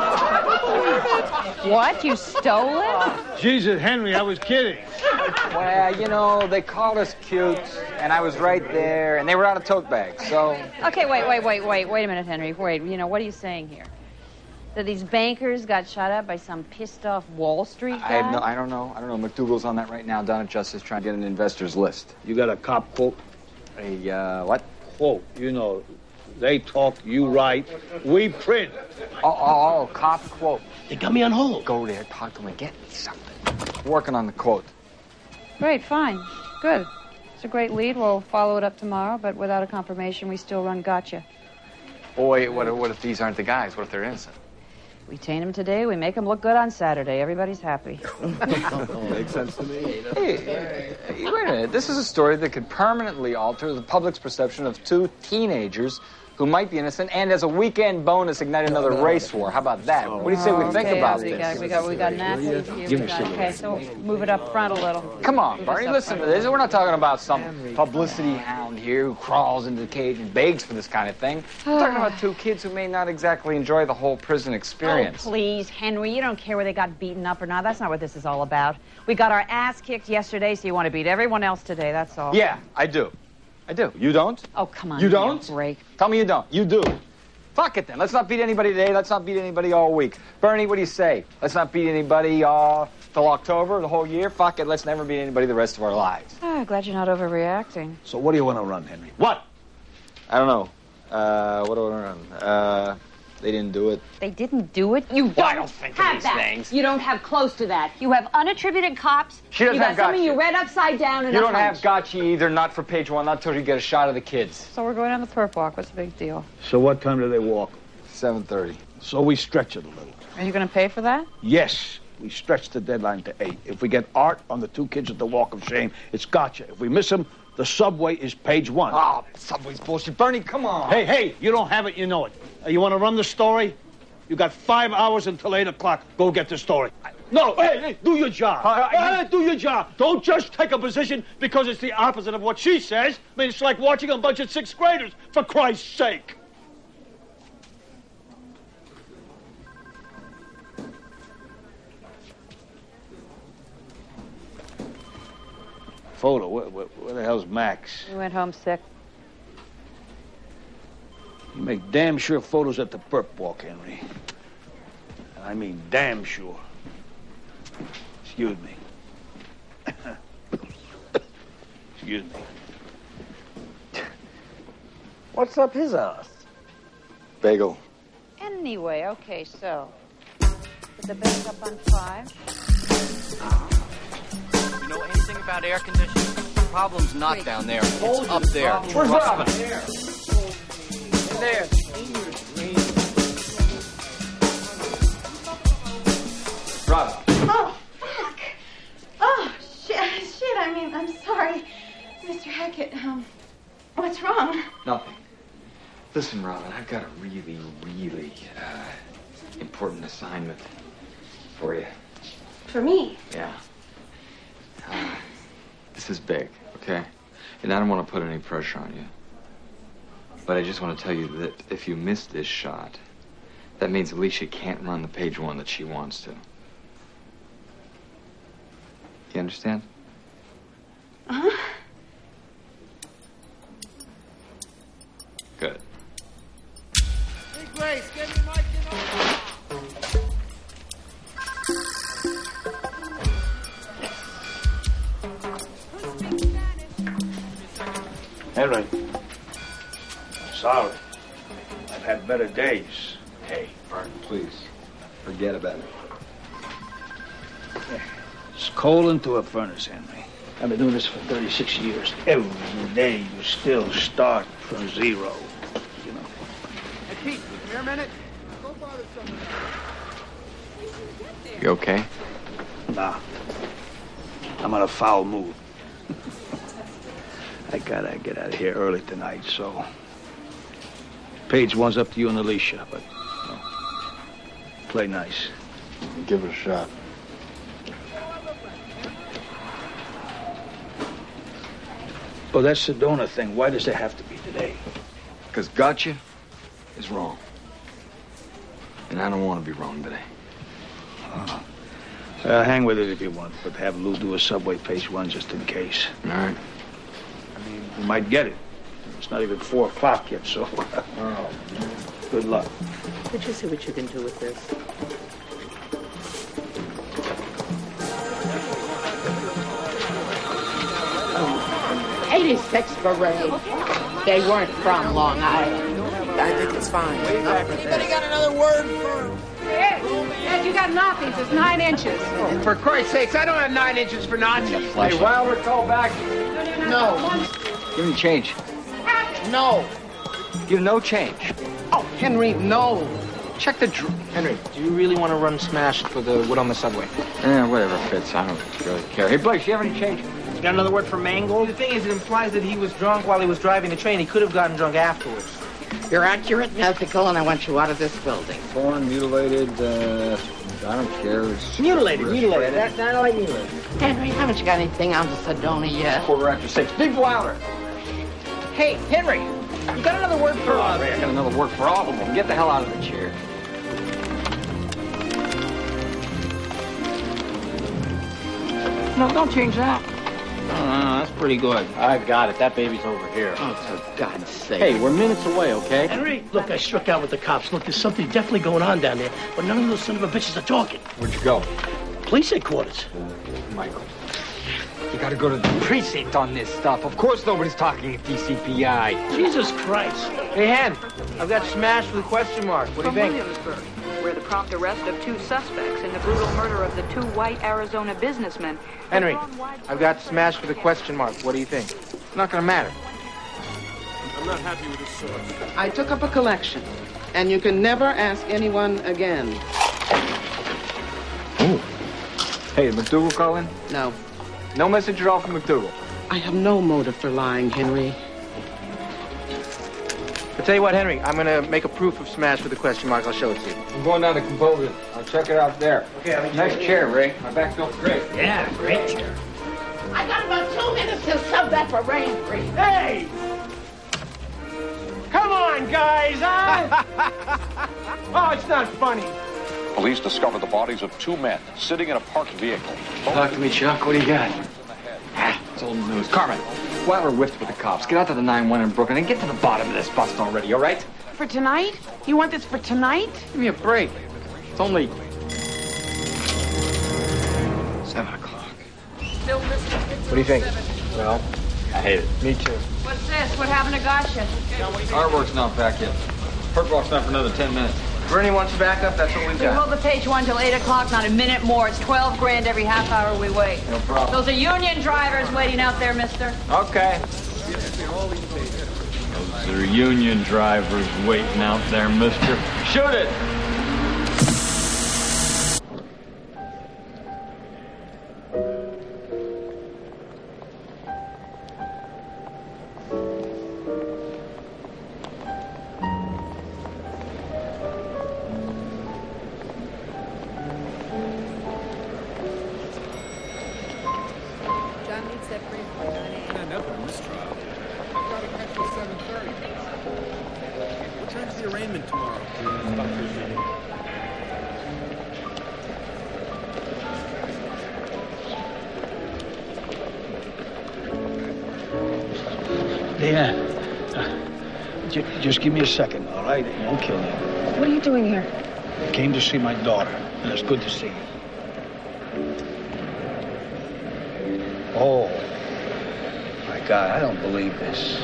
What? You stole it? Jesus, Henry, I was kidding. Well, you know, they called us cute, and I was right there, and they were out of tote bags, so... Okay, wait, wait, wait, wait, wait a minute, Henry. Wait, you know, what are you saying here? That these bankers got shot up by some pissed-off Wall Street guy? I have no, I don't know. I don't know. McDougal's on that right now down at Justice trying to get an investor's list. You got a cop quote? A, uh, what? Quote, you know... They talk, you write, we print. Oh, oh, oh, cop quote. They got me on hold. Go there, talk to them, and get me something. Working on the quote. Great, fine. Good. It's a great lead. We'll follow it up tomorrow, but without a confirmation, we still run gotcha. Oh, wait, what, what if these aren't the guys? What if they're innocent? We tame them today, we make them look good on Saturday. Everybody's happy. Makes sense to me. Hey, hey, wait a minute. This is a story that could permanently alter the public's perception of two teenagers who might be innocent, and as a weekend bonus, ignite another no, no, race war. How about that? What do you say we oh, think okay, about we this? Got, we got, we got napkins here. Give we me got, some. okay, so move it up front a little. Come on, Barney, listen to this. We're not talking about some publicity hound here who crawls into the cage and begs for this kind of thing. We're talking about two kids who may not exactly enjoy the whole prison experience. Oh, please, Henry, you don't care whether they got beaten up or not. That's not what this is all about. We got our ass kicked yesterday, so you want to beat everyone else today, that's all. Yeah, I do. I do. You don't? Oh, come on. You don't? Break. Tell me you don't. You do. Fuck it then. Let's not beat anybody today. Let's not beat anybody all week. Bernie, what do you say? Let's not beat anybody uh, till October, the whole year. Fuck it. Let's never beat anybody the rest of our lives. Oh, glad you're not overreacting. So what do you want to run, Henry? What? I don't know. Uh, what do I want to run? Uh, they didn't do it. They didn't do it? You don't, Well, I don't think of have these that. things. You don't have close to that. You have unattributed cops. She doesn't you got have something gotcha. you read upside down and You a don't hunch. have gotcha either, not for page one, not till you get a shot of the kids. So we're going on the perp walk. What's the big deal? So what time do they walk? seven thirty. So we stretch it a little. Are you going to pay for that? Yes, we stretch the deadline to eight. If we get Art on the two kids at the Walk of Shame, it's gotcha. If we miss them, the subway is page one. Oh, subway's bullshit. Bernie, come on. Hey, hey, you don't have it, you know it. Uh, you want to run the story? You got five hours until eight o'clock. Go get the story. No, hey, hey, do your job. Uh, hey, do your job. Don't just take a position because it's the opposite of what she says. I mean, it's like watching a bunch of sixth graders, for Christ's sake. Photo, where, where, where the hell's Max? We went home sick. You make damn sure photos at the perp walk, Henry. I mean damn sure. Excuse me. Excuse me. What's up his ass? Bagel. Anyway, okay, so. Is the base up on five? You know anything about air conditioning? The problem's not Wait. down there. It's up there. Where's Robin? In there. Robin. Oh, fuck. Oh, shit. Shit, I mean, I'm sorry. Mister Hackett, um, what's wrong? Nothing. Listen, Robin, I've got a really, really uh, important assignment for you. For me? Yeah. Uh, this is big, okay? And I don't want to put any pressure on you. But I just want to tell you that if you miss this shot, that means Alicia can't run the page one that she wants to. You understand? Uh-huh. Good. Hey, Grace, get me Mike in on. Henry. Sorry. I've had better days. Hey, Bert, please. Forget about it. It's coal into a furnace, Henry. I've been doing this for thirty-six years. Every day you still start from zero. You know. Hey, Pete, come here a minute. Go bother someone. You okay? Nah. I'm in a foul mood. I gotta get out of here early tonight, so... Page one's up to you and Alicia, but... You know, play nice. Give it a shot. Oh, that Sedona thing, why does it have to be today? Because gotcha is wrong. And I don't want to be wrong today. Uh, uh, hang with it if you want, but have Lou do a subway page one just in case. All right. I mean, you might get it. It's not even four o'clock yet, so... Oh, good luck. Could you see what you can do with this? eighty-six Parade. They weren't from Long Island. I think it's fine. Anybody got another word for... Ed, Ed, you got nothies. It's nine inches. Oh, for Christ's sakes, I don't have nine inches for notches. Hey, Wilder, call back. No. Give me change. No. Give no change. Oh, Henry, no. Check the dr... Henry, do you really want to run smash for the wood on the subway? Yeah, whatever fits. I don't really care. Hey, Blake, do you have any change? You got another word for mangled? The thing is, it implies that he was drunk while he was driving the train. He could have gotten drunk afterwards. You're accurate and ethical, and I want you out of this building. Torn, mutilated, uh, I don't care. It's Mutilated, mutilated. That, that I like mutilated. Henry, haven't you got anything on the Sedona yet? Quarter after six. Big Wilder. Hey, Henry, you got another word for... Oh, I got another word for all of them. Get the hell out of the chair. No, don't change that. no, that's pretty good. I've got it. That baby's over here. Oh, for God's sake. Hey, we're minutes away, okay? Henry, look, I struck out with the cops. Look, there's something definitely going on down there, but none of those son of a bitches are talking. Where'd you go? Police headquarters. Michael, you gotta go to the precinct on this stuff. Of course nobody's talking at D C P I. Jesus Christ. Hey, Hen, I've got smashed with a question mark. What do From you think? Williamsburg, where the prompt arrest of two suspects in the brutal murder of the two white Arizona businessmen. Henry, I've got smashed with a question mark. What do you think? It's not gonna matter. I'm not happy with this source. I took up a collection, and you can never ask anyone again. Ooh. Hey, did McDougal call in? No. No message at all from McDougal. I have no motive for lying, Henry. I'll tell you what, Henry, I'm gonna make a proof of smash with a question mark. I'll show it to you. I'm going down to Composer. I'll check it out there. Okay, I'll Nice chair, Ray. My back feels great. Yeah, great chair. I got about two minutes to sub that for rain free. Hey! Come on, guys, huh? Oh, it's not funny. Police discovered the bodies of two men sitting in a parked vehicle. Talk to me, Chuck. What do you got? It's old news. Carmen, while we're whipped with the cops, get out to the nine one in Brooklyn and get to the bottom of this bust already, all right? For tonight? You want this for tonight? Give me a break. It's only seven o'clock. Still missing. What do you think? Well, I hate it. Me too. What's this? What happened to Gotcha? Artwork's not back yet. Perk walk's not for another ten minutes. Bernie wants to back up. That's what we've We got. hold the page one till eight o'clock, not a minute more. It's twelve grand every half hour we wait. No problem. Those are union drivers waiting out there, mister. Okay. Those are union drivers waiting out there, mister. Shoot it! Dan, uh, j- just give me a second, all right? It won't kill you. What are you doing here? I came to see my daughter, and it's good to see you. Oh, my God, I don't believe this.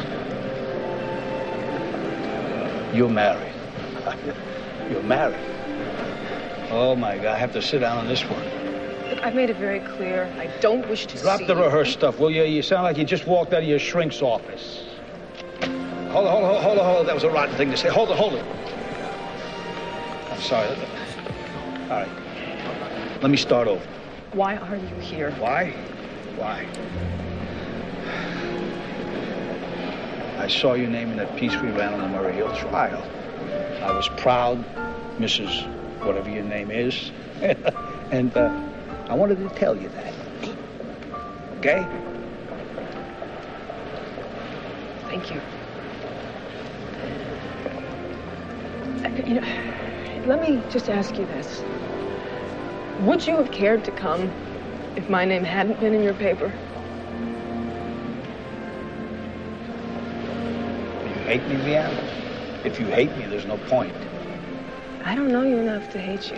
You're married. You're married. Oh, my God, I have to sit down on this one. Look, I've made it very clear. I don't wish to Drop see the you. rehearsed stuff, will you? You sound like you just walked out of your shrink's office. Hold it, hold it, hold it, hold it. That was a rotten thing to say. Hold it, hold it. I'm sorry. All right. Let me start over. Why are you here? Why? Why? I saw your name in that piece we ran on the Murray Hill trial. I was proud, Missus whatever your name is. And uh, I wanted to tell you that. Okay? Thank you. Uh, You know, let me just ask you this. Would you have cared to come if my name hadn't been in your paper? You hate me, Leanne? If you hate me, there's no point. I don't know you enough to hate you.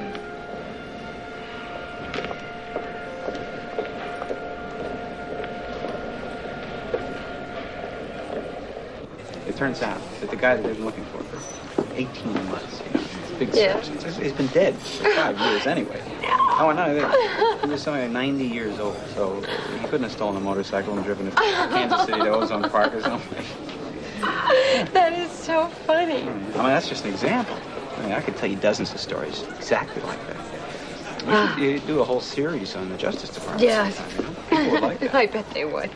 It turns out that the guy that they've been looking for for eighteen months, you know, it's a big Yeah. search. He's- He's been dead for five years anyway. Oh, no, that. He was only ninety years old, so he couldn't have stolen a motorcycle and driven it from Kansas City to Ozone Park or something. That is so funny. I mean, that's just an example. I mean, I could tell you dozens of stories exactly like that. You should you do a whole series on the Justice Department. Yeah. sometime, you know? People would like that. I bet they would.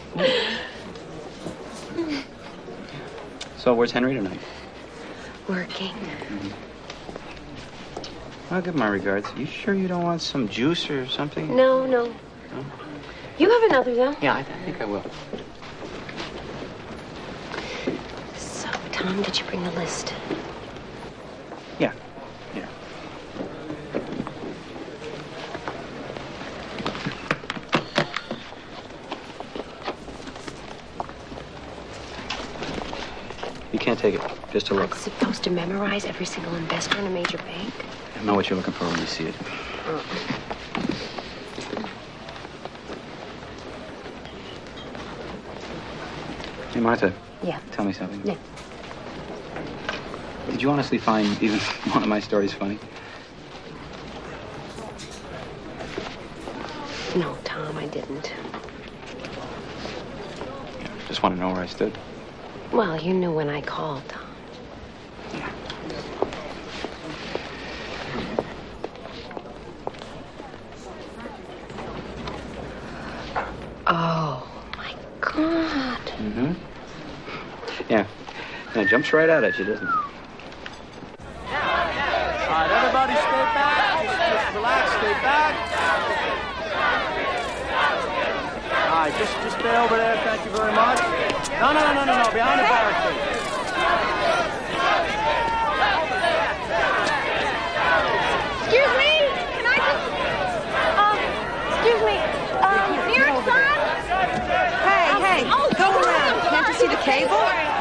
So where's Henry tonight? Working. Mm-hmm. I'll give my regards. You sure you don't want some juice or something? No, no. You have another, though. Yeah, I, I think I will. So, Tom, did you bring the list? Yeah, yeah. take it, just to look. I'm supposed to memorize every single investor in a major bank? I know what you're looking for when you see it. Oh. Hey, Martha. Yeah. Tell me something. Yeah. Did you honestly find even one of my stories funny? No, Tom, I didn't. Just want to know where I stood. Well, you knew when I called, Tom. Oh, my God. Mm-hmm. Yeah. And it jumps right out at you, doesn't it? All right, everybody stay back. Just, just relax, stay back. All right, just, just stay over there. Thank you very much. No, no, no, no, no, no. Behind the barricade. Excuse me? Can I just... Um, excuse me. Um, New York Sun? Hey, hey, Oh, go around. Can't you see the cable?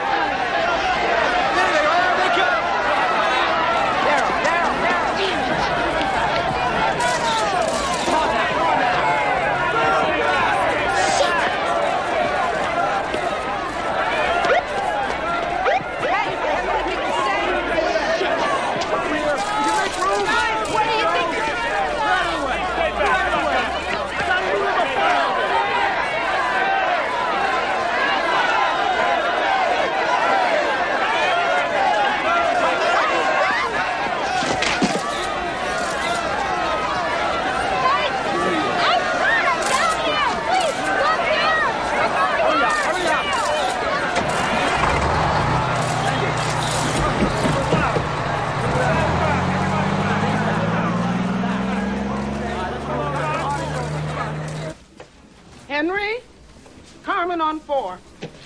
Henry? Carmen on four.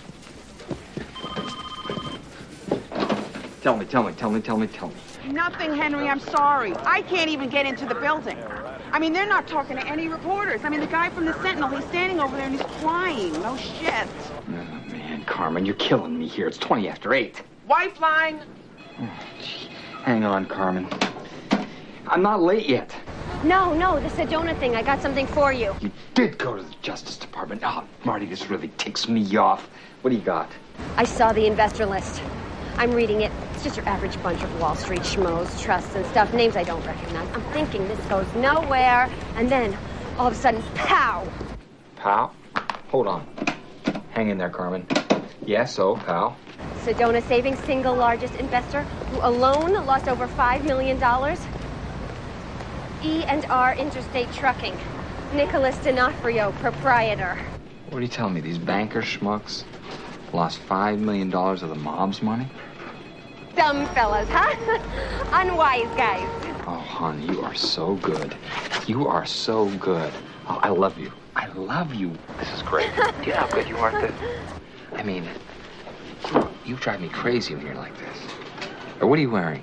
Tell me, tell me, tell me, tell me, tell me. Nothing, Henry. I'm sorry. I can't even get into the building. I mean, they're not talking to any reporters. I mean, the guy from the Sentinel, he's standing over there and he's crying. No shit. Oh, man, Carmen, you're killing me here. It's twenty after eight. Wife line. Oh, gee. Hang on, Carmen. I'm not late yet. No, no, the Sedona thing. I got something for you. You did go to the Justice Department. Oh, Marty, this really ticks me off. What do you got? I saw the investor list. I'm reading it. It's just your average bunch of Wall Street schmoes, trusts and stuff, names I don't recognize. I'm thinking this goes nowhere, and then all of a sudden, pow! Pal? Hold on. Hang in there, Carmen. Yeah, so, pal? Sedona Savings, single largest investor, who alone lost over five million dollars. E and R Interstate Trucking. Nicholas D'Onofrio, proprietor. What are you telling me? These banker schmucks lost five million dollars of the mob's money? Dumb fellas, huh? Unwise guys. Oh, hon, you are so good. You are so good. Oh, I love you. I love you. This is great. Do you know how good you are at this? I mean, you drive me crazy when you're like this. Or what are you wearing?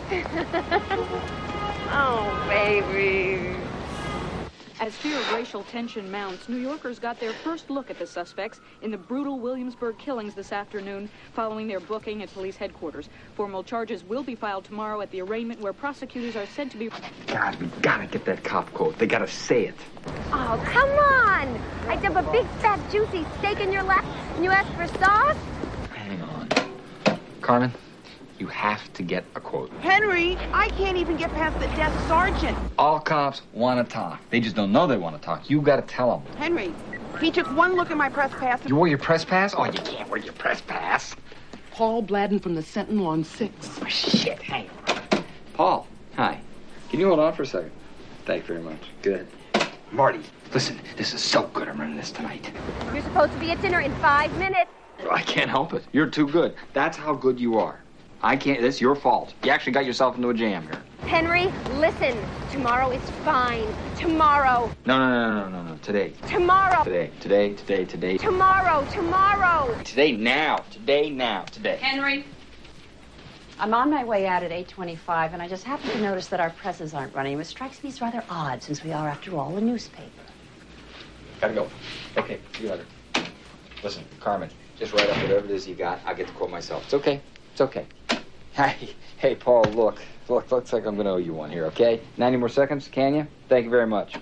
Oh, baby. As fear of racial tension mounts, New Yorkers got their first look at the suspects in the brutal Williamsburg killings this afternoon following their booking at police headquarters. Formal charges will be filed tomorrow at the arraignment where prosecutors are said to be... God, we gotta get that cop quote. They gotta say it. Oh, come on! I dump a big, fat, juicy steak in your lap and you ask for sauce? Hang on. Carmen, you have to get a quote. Henry, I can't even get past the desk sergeant. All cops want to talk. They just don't know they want to talk. You gotta tell them. Henry, he took one look at my press pass. You wore your press pass? Oh, you can't wear your press pass. Paul Bladden from the Sentinel on six. Oh, shit, hang on. Paul, hi. Can you hold on for a second? Thank you very much. Good. Marty, listen, this is so good. I'm running this tonight. You're supposed to be at dinner in five minutes. I can't help it. You're too good. That's how good you are. I can't. It's your fault. You actually got yourself into a jam here. Henry, listen. Tomorrow is fine. Tomorrow. No, no, no, no, no, no. Today. Tomorrow. Today. Today. Today. Today. Tomorrow. Tomorrow. Today. Now. Today. Now. Today. Henry, I'm on my way out at eight twenty-five, and I just happened to notice that our presses aren't running. It strikes me as rather odd, since we are, after all, a newspaper. Gotta go. Okay. See you later. Listen, Carmen, just write up whatever it is you got. I'll get the quote myself. It's okay. It's okay. Hey, hey, Paul, look. Look, looks like I'm going to owe you one here, okay? ninety more seconds, can you? Thank you very much.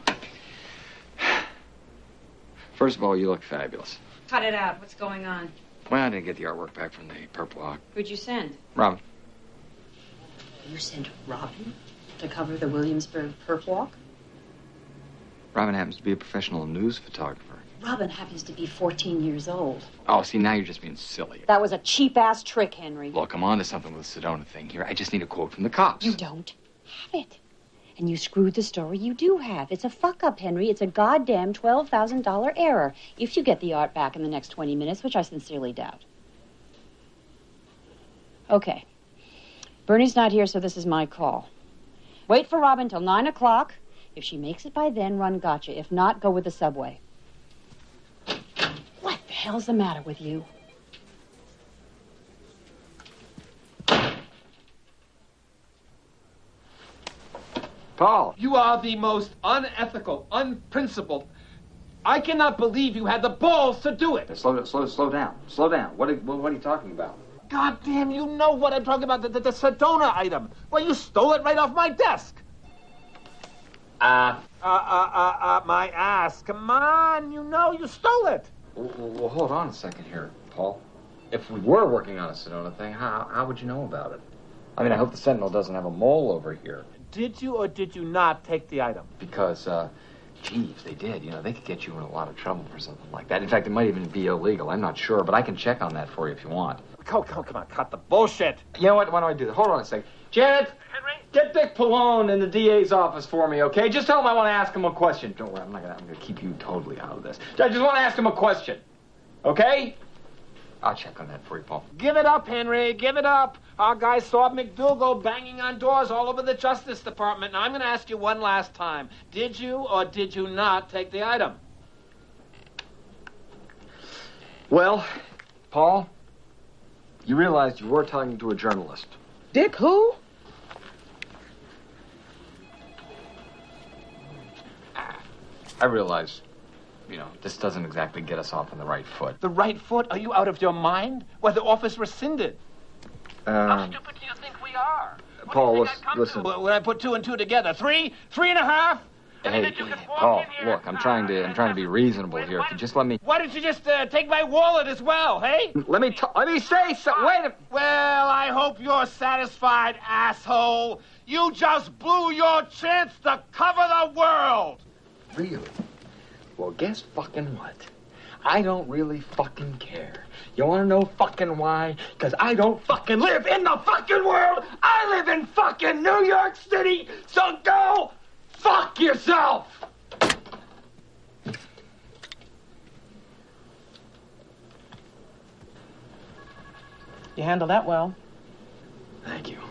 First of all, you look fabulous. Cut it out. What's going on? Well, I didn't get the artwork back from the Purple Hawk. Who'd you send? Robin. You sent Robin to cover the Williamsburg Perp Walk? Robin happens to be a professional news photographer. Robin happens to be fourteen years old. Oh, see, now you're just being silly. That was a cheap-ass trick, Henry. Look, I'm on to something with the Sedona thing here. I just need a quote from the cops. You don't have it. And you screwed the story you do have. It's a fuck-up, Henry. It's a goddamn twelve thousand dollars error. If you get the art back in the next twenty minutes, which I sincerely doubt. Okay. Bernie's not here, so this is my call. Wait for Robin till nine o'clock. If she makes it by then, run gotcha. If not, go with the subway. What the hell's the matter with you? Paul. You are the most unethical, unprincipled. I cannot believe you had the balls to do it. Slow, slow, slow down. Slow down. What are, what are you talking about? God damn, you know what I'm talking about, the, the, the Sedona item. Well, you stole it right off my desk. Uh, uh, uh, uh, uh, my ass. Come on, you know you stole it. Well, well, hold on a second here, Paul. If we were working on a Sedona thing, how, how would you know about it? I mean, I hope the Sentinel doesn't have a mole over here. Did you or did you not take the item? Because, uh, gee, if they did, you know, they could get you in a lot of trouble for something like that. In fact, it might even be illegal. I'm not sure, but I can check on that for you if you want. Come, come, come on, cut the bullshit. You know what? Why don't I do that? Hold on a second. Janet! Henry? Get Dick Pallone in the D A's office for me, okay? Just tell him I want to ask him a question. Don't worry, I'm not gonna, I'm gonna keep you totally out of this. I just want to ask him a question, okay? I'll check on that for you, Paul. Give it up, Henry. Give it up. Our guy saw McDougal banging on doors all over the Justice Department. Now, I'm going to ask you one last time. Did you or did you not take the item? Well, Paul, you realized you were talking to a journalist. Dick who? I realize, you know, this doesn't exactly get us off on the right foot. The right foot? Are you out of your mind? Well, the office rescinded. Um, How stupid do you think we are? What Paul, do you listen. think listen. Well, when I put two and two together, three, three and a half. Hey, Paul, look, I'm trying to, I'm trying to be reasonable here. If you just let me. Why don't you just uh, take my wallet as well, hey? Let me, t- let me say so. Wait a. Well, I hope you're satisfied, asshole. You just blew your chance to cover the world. Really? Well, guess fucking what? I don't really fucking care. You want to know fucking why? Because I don't fucking live in the fucking world. I live in fucking New York City. So go fuck yourself. You handle that well. Thank you.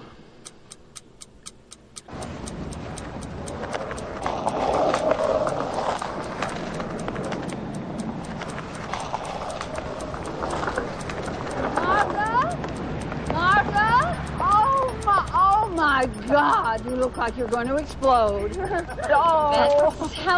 My God, you look like you're going to explode. Oh, that's how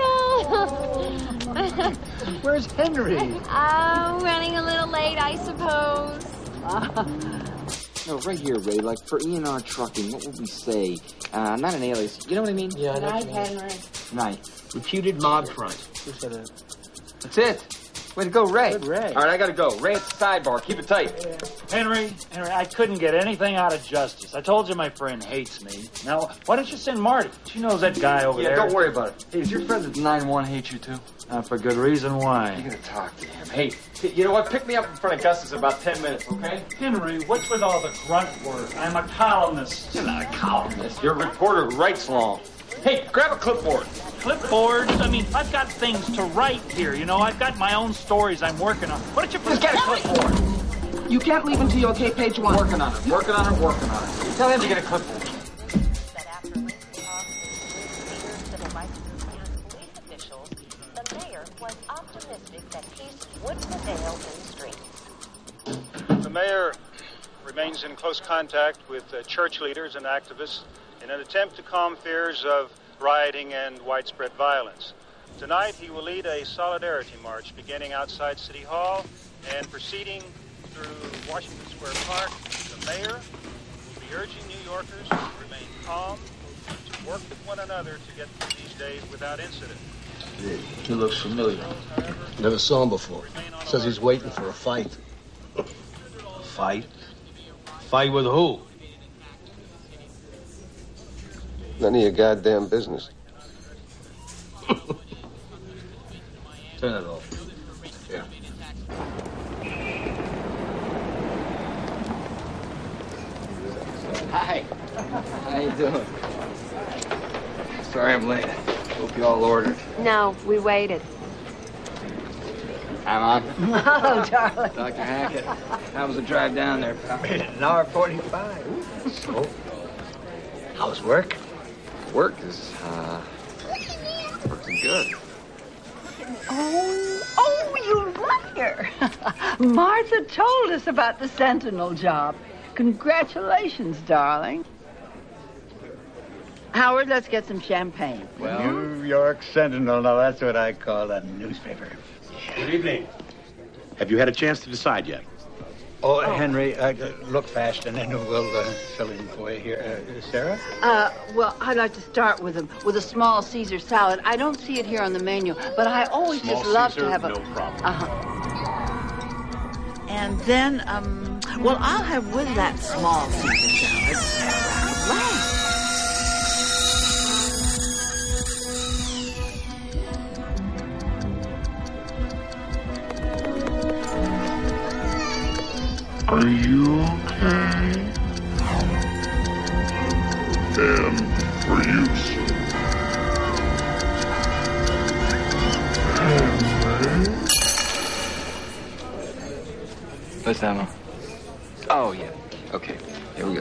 I feel. Where's Henry? I'm running a little late, I suppose. No, right here, Ray. Like for E and R Trucking, what would we say? Uh, not an alias. You know what I mean? Yeah, I know. Night, Henry. Night. Reputed mob front. Who said that? That's it. Way to go, Ray. Good Ray. All right, I gotta go. Ray at the sidebar. Keep it tight. Yeah. Henry, Henry, I couldn't get anything out of Justice. I told you my friend hates me. Now, why don't you send Marty? She knows that guy over yeah, there. don't worry about it. Hey, does your friend at nine one hate you too? Not for good reason. Why? You gotta talk to him. Hey, you know what? Pick me up in front of Gus's in about ten minutes, okay? Henry, what's with all the grunt work? I'm a columnist. You're not a columnist. You're a reporter who writes long. Hey, grab a clipboard. Clipboard? I mean, I've got things to write here, you know. I've got my own stories I'm working on. Why don't you Just get a clipboard? You can't leave until you okay page one. Working on it, working on it, working on it. Tell him to get a clipboard. That after recent talks with civil rights groups and police officials, the mayor was optimistic that peace would prevail in the streets. The mayor remains in close contact with uh, church leaders and activists in an attempt to calm fears of rioting and widespread violence. Tonight, he will lead a solidarity march beginning outside City Hall and proceeding through Washington Square Park, the mayor will be urging New Yorkers to remain calm and to work with one another to get through these days without incident. He looks familiar. Never saw him before. Says he's waiting for a fight. Fight? Fight with who? None of your goddamn business. Turn it off. Yeah. Hi. How you doing? Sorry I'm late. Hope you all ordered. No, we waited. I'm on. Oh, darling. Doctor Hackett. How was the drive down there, pal? Made it an hour forty-five. So, how's work? Work is, uh, working good. Oh, oh, you liar. Martha told us about the Sentinel job. Congratulations, darling. Howard, let's get some champagne. Well, New York Sentinel. Now, that's what I call a newspaper. Good evening. Have you had a chance to decide yet? Oh, oh. Henry, uh, look fast, and then we'll uh, fill in for you here. Uh, Sarah? Uh, well, I'd like to start with a, with a small Caesar salad. I don't see it here on the menu, but I always small just love Caesar, to have a... no problem. Uh-huh. And then, um, well, I'll have with that small Caesar salad a lamb. Are you okay? And for you, sir. What's that, Mom? Oh, yeah. Okay. Here we go.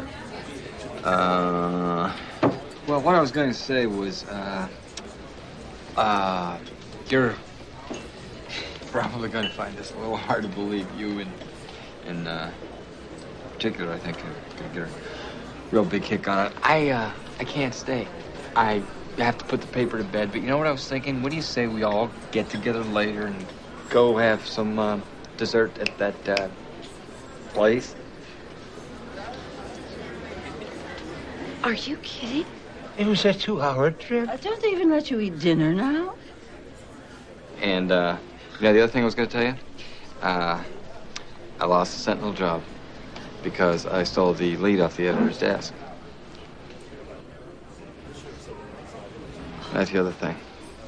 Uh, well, what I was going to say was, uh, uh, you're probably going to find this a little hard to believe. You and In uh, particular, I think I'm gonna get a real big kick on it. I, uh, I can't stay. I have to put the paper to bed, but you know what I was thinking? What do you say we all get together later and go have some uh, dessert at that uh, place? Are you kidding? It was a two-hour trip. Uh, don't they even let you eat dinner now? And, uh, you know, the other thing I was gonna tell you? Uh... I lost the Sentinel job because I stole the lead off the editor's desk. That's the other thing.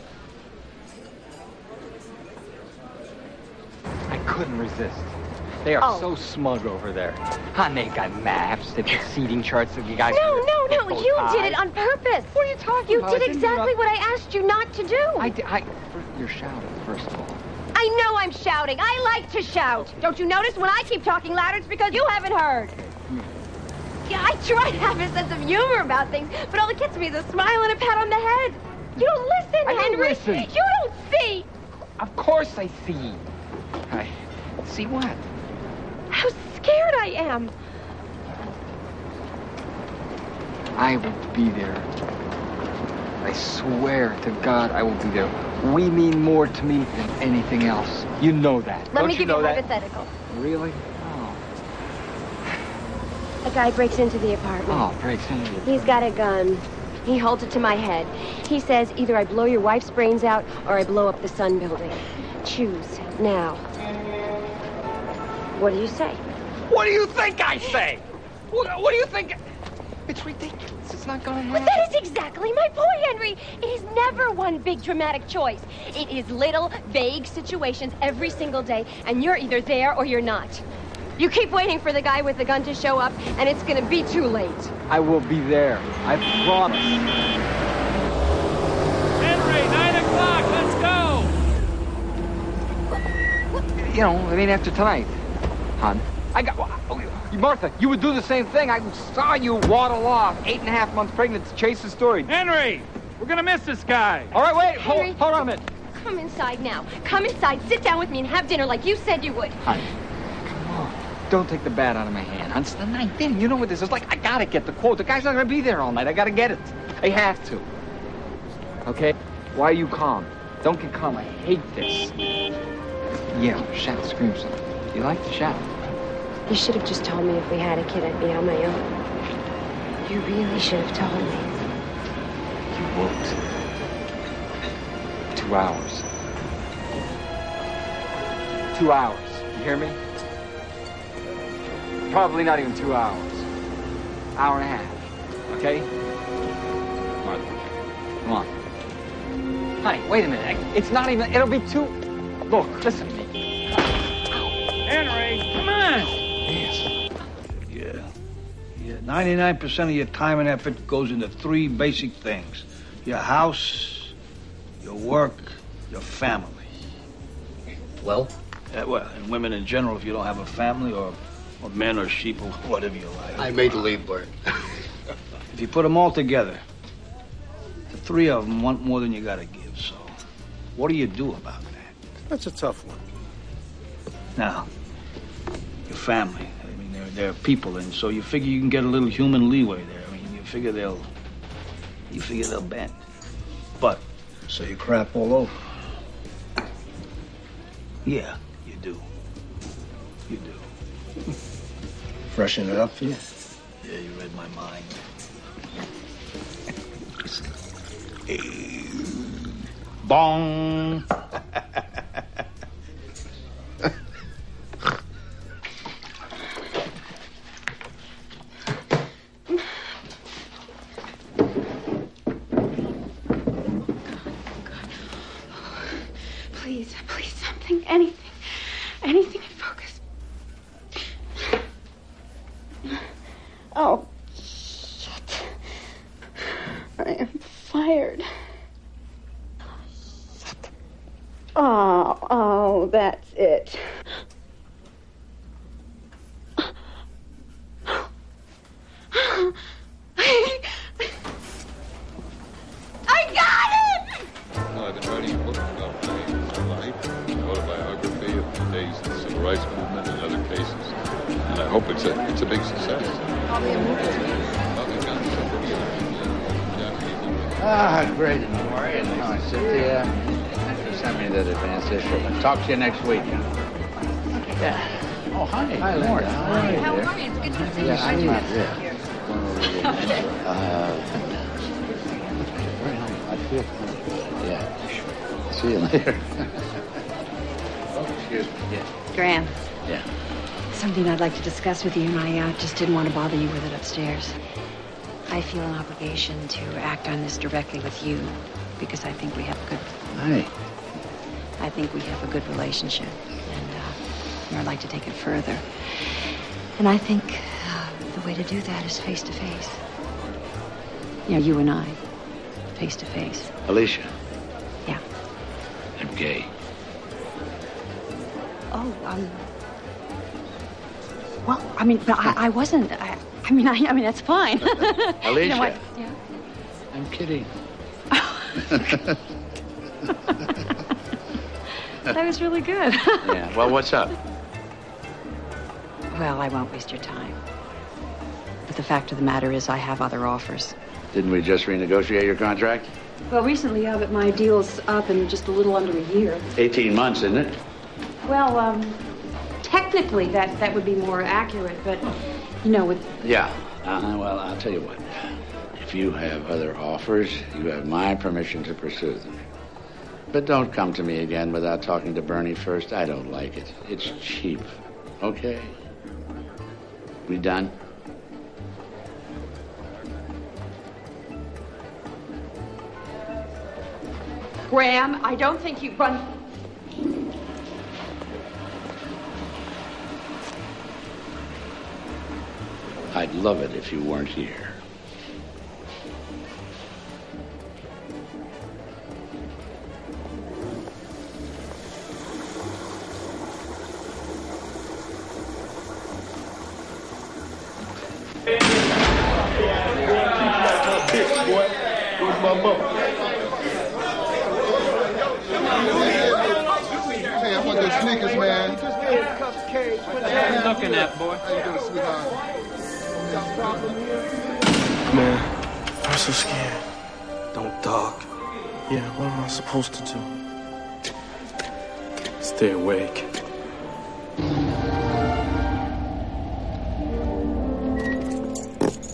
I couldn't resist. They are Oh. so smug over there. Huh, they got maps, they put seating charts that you guys... No, no, no, bow you ties. did it on purpose. What are you talking You about? I did didn't exactly do what I asked you not to do. I did, I... You're shouting, first of all. I know I'm shouting. I like to shout. Don't you notice when I keep talking louder, it's because you haven't heard. Yeah, I try to have a sense of humor about things, but all it gets me is a smile and a pat on the head. You don't listen, I don't Henry. listen. You don't see. Of course I see. I... See what? How scared I am. I will be there. I swear to God I will be there. We mean more to me than anything else. You know that. Let Don't me you give know you a that? hypothetical. Really? Oh. A guy breaks into the apartment. Oh, breaks into the He's got a gun. He holds it to my head. He says, either I blow your wife's brains out or I blow up the Sun building. Choose now. What do you say? What do you think I say? What, what do you think? It's ridiculous. It's not going to But that is exactly my point, Henry. It is never one big dramatic choice. It is little, vague situations every single day, and you're either there or you're not. You keep waiting for the guy with the gun to show up, and it's going to be too late. I will be there. I promise. Henry, nine o'clock. Let's go. You know, I mean, after tonight, hon. I got... Martha, you would do the same thing. I saw you waddle off, eight and a half months pregnant, to chase the story. Henry, we're gonna miss this guy. All right, wait, Henry. hold, hold on a minute. Come inside now. Come inside, sit down with me, and have dinner like you said you would. Honey, come on. Don't take the bat out of my hand. It's the ninth inning. You know what this is like. I gotta get the quote. The guy's not gonna be there all night. I gotta get it. I have to. Okay? Why are you calm? Don't get calm. I hate this. Yell, shout, scream something. You like to shout. You should have just told me if we had a kid, I'd be on my own. You really should have told me. You won't. Two hours. Two hours. You hear me? Probably not even two hours. Hour and a half. Okay? Martha, come on. Honey, wait a minute. It's not even, it'll be two. Look, listen to me. Henry, come on! Yes. Yeah. Yeah. ninety-nine percent of your time and effort goes into three basic things. Your house, your work, your family. Well? Yeah, well, and women in general, if you don't have a family, or, or men or sheep, or whatever you like. I made the lead, Bert. If you put them all together, the three of them want more than you gotta give, so what do you do about that? That's a tough one. Now, your family, I mean, they're, they're people, and so you figure you can get a little human leeway there. I mean, you figure they'll, you figure they'll bend. But, so you crap all over? Yeah, you do. You do. Freshen it up for you? Yeah, you read my mind. Bong! Please, please, something, anything. Anything in focus. Oh, shit. I am fired. Oh, oh, that's it. I got it! No, I've been writing a book about my life, an autobiography of the days of the civil rights movement and other cases. And I hope it's a it's a big success. Ah, great. How are you? No, Cynthia. Thanks for sending me that advance issue. I'll talk to you next week. Yeah. Oh, hi. Hi, Linda. How are you? How dear? are you? It's good to see you. Yeah, I'm not there. Uh, I feel yeah. See you later. Oh, excuse me. Yeah. Graham, Yeah. something I'd like to discuss with you, and I uh, just didn't want to bother you with it upstairs. I feel an obligation to act on this directly with you because I think we have a good. Hi. I think we have a good relationship, and uh, I'd like to take it further. And I think uh, the way to do that is face to face. You know, you and I, face to face. Alicia. Yeah. I'm gay. Oh, um. Well, I mean, but I, I wasn't. I, I mean, I, I mean, that's fine. Alicia. You know what? Yeah. I'm kidding. That was really good. Yeah. Well, what's up? Well, I won't waste your time. But the fact of the matter is, I have other offers. Didn't we just renegotiate your contract? Well, recently, yeah, but my deal's up in just a little under a year. Eighteen months, isn't it? Well, um, technically, that that would be more accurate, but you know, with Yeah. Uh, well, I'll tell you what. If you have other offers, you have my permission to pursue them. But don't come to me again without talking to Bernie first. I don't like it. It's cheap. Okay? We done? Graham, I don't think you run. I'd love it if you weren't here. Where's my mom? Hey, I want those sneakers, man. What the hell are you looking at, boy? How you doing, sweetheart? Man, I'm so scared. Don't talk. Yeah, what am I supposed to do? Stay awake.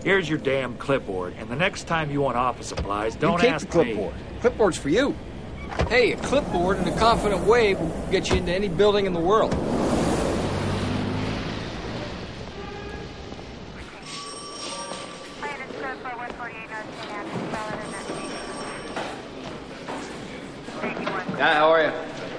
Here's your damn clipboard, and the next time you want office supplies, don't you take ask the clipboard. me. Clipboard's for you. Hey, a clipboard and a confident wave will get you into any building in the world. Hi, how are you?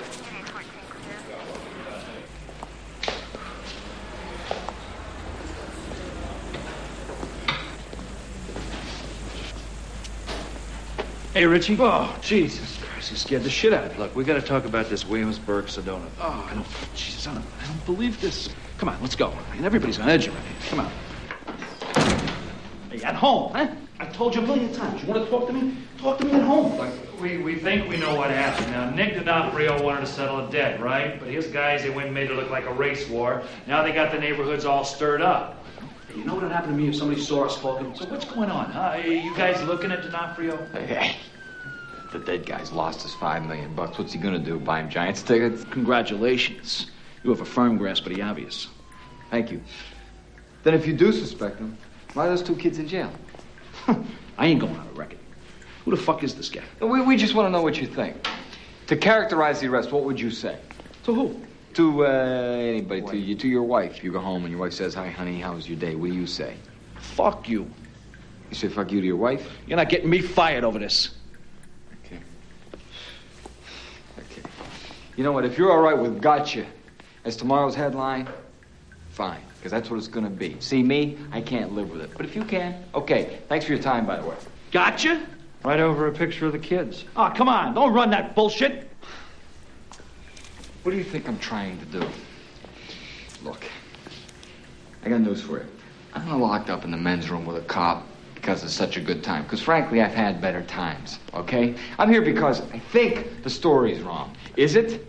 Hey, Richie. Oh, Jesus Christ, you scared the shit out of me. Look, we got to talk about this Williamsburg-Sedona. Oh, I don't, Jesus, I don't, I don't believe this. Come on, let's go. I mean, everybody's on edge already. Come on. Hey, at home, huh? I told you a million times. You want to talk to me? Talk to me at home. Look, we, we think we know what happened. Now, Nick D'Onofrio wanted to settle a debt, right? But his guys, they went and made it look like a race war. Now they got the neighborhoods all stirred up. Hey, you know what would happen to me if somebody saw us talking? So what's going on, huh? Are you guys looking at D'Onofrio? Hey, hey. The dead guy's lost his five million bucks. What's he gonna do? Buy him Giants tickets? Congratulations. You have a firm grasp of the obvious. Thank you. Then if you do suspect him, why are those two kids in jail? I ain't going on a record. Who the fuck is this guy? We, we just want to know what you think. To characterize the arrest, what would you say? To who? To uh, anybody. To you, to your wife. You go home and your wife says, "Hi, honey, how was your day?" What do you say? Fuck you. You say fuck you to your wife? You're not getting me fired over this. Okay. Okay. You know what? If you're all right with gotcha as tomorrow's headline, fine. Because that's what it's going to be. See, me, I can't live with it. But if you can, okay. Thanks for your time, by the way. Gotcha? Right over a picture of the kids. Oh, come on. Don't run that bullshit. What do you think I'm trying to do? Look, I got news for you. I'm not locked up in the men's room with a cop because it's such a good time. Because frankly, I've had better times, okay? I'm here because I think the story's wrong. Is it?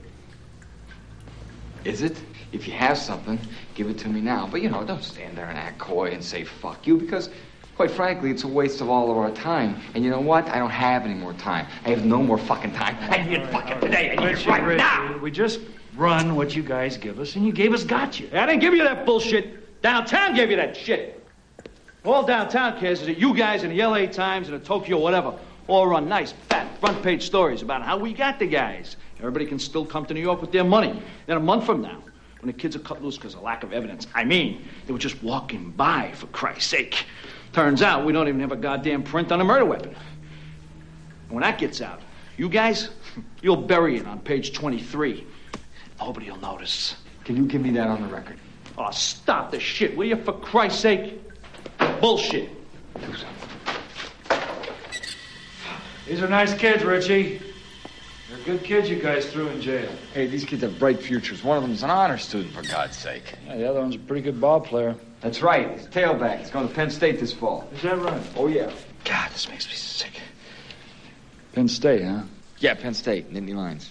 Is it? If you have something, give it to me now. But, you know, don't stand there and act coy and say fuck you because, quite frankly, it's a waste of all of our time. And you know what? I don't have any more time. I have no more fucking time. I need it fucking today. I need Richie, it right Richie, now. we just run what you guys give us, and you gave us gotcha. I didn't give you that bullshit. Downtown gave you that shit. All downtown cares is that you guys in the L A Times and the Tokyo whatever all run nice, fat, front-page stories about how we got the guys. Everybody can still come to New York with their money. Then a month from now, when the kids are cut loose because of lack of evidence, I mean, they were just walking by, for Christ's sake. Turns out we don't even have a goddamn print on a murder weapon. And when that gets out, you guys, you'll bury it on page twenty-three. Nobody will notice. Can you give me that on the record? Oh, stop the shit, will you, for Christ's sake? Bullshit. These are nice kids, Richie. They're good kids you guys threw in jail. Hey, these kids have bright futures. One of them's an honor student, for God's sake. Yeah, the other one's a pretty good ball player. That's right. He's a tailback. He's going to Penn State this fall. Is that right? Oh, yeah. God, this makes me sick. Penn State, huh? Yeah, Penn State. Nittany Lions.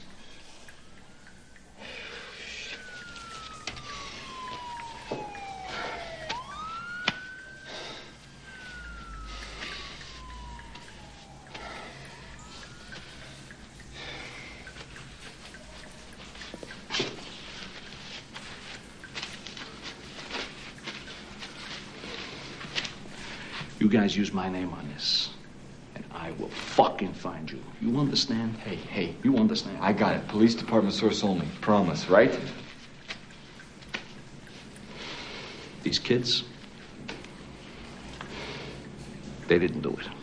You guys use my name on this, and I will fucking find you. You understand? Hey, hey. You understand? I got it. Police department source only. Promise, right? These kids, they didn't do it.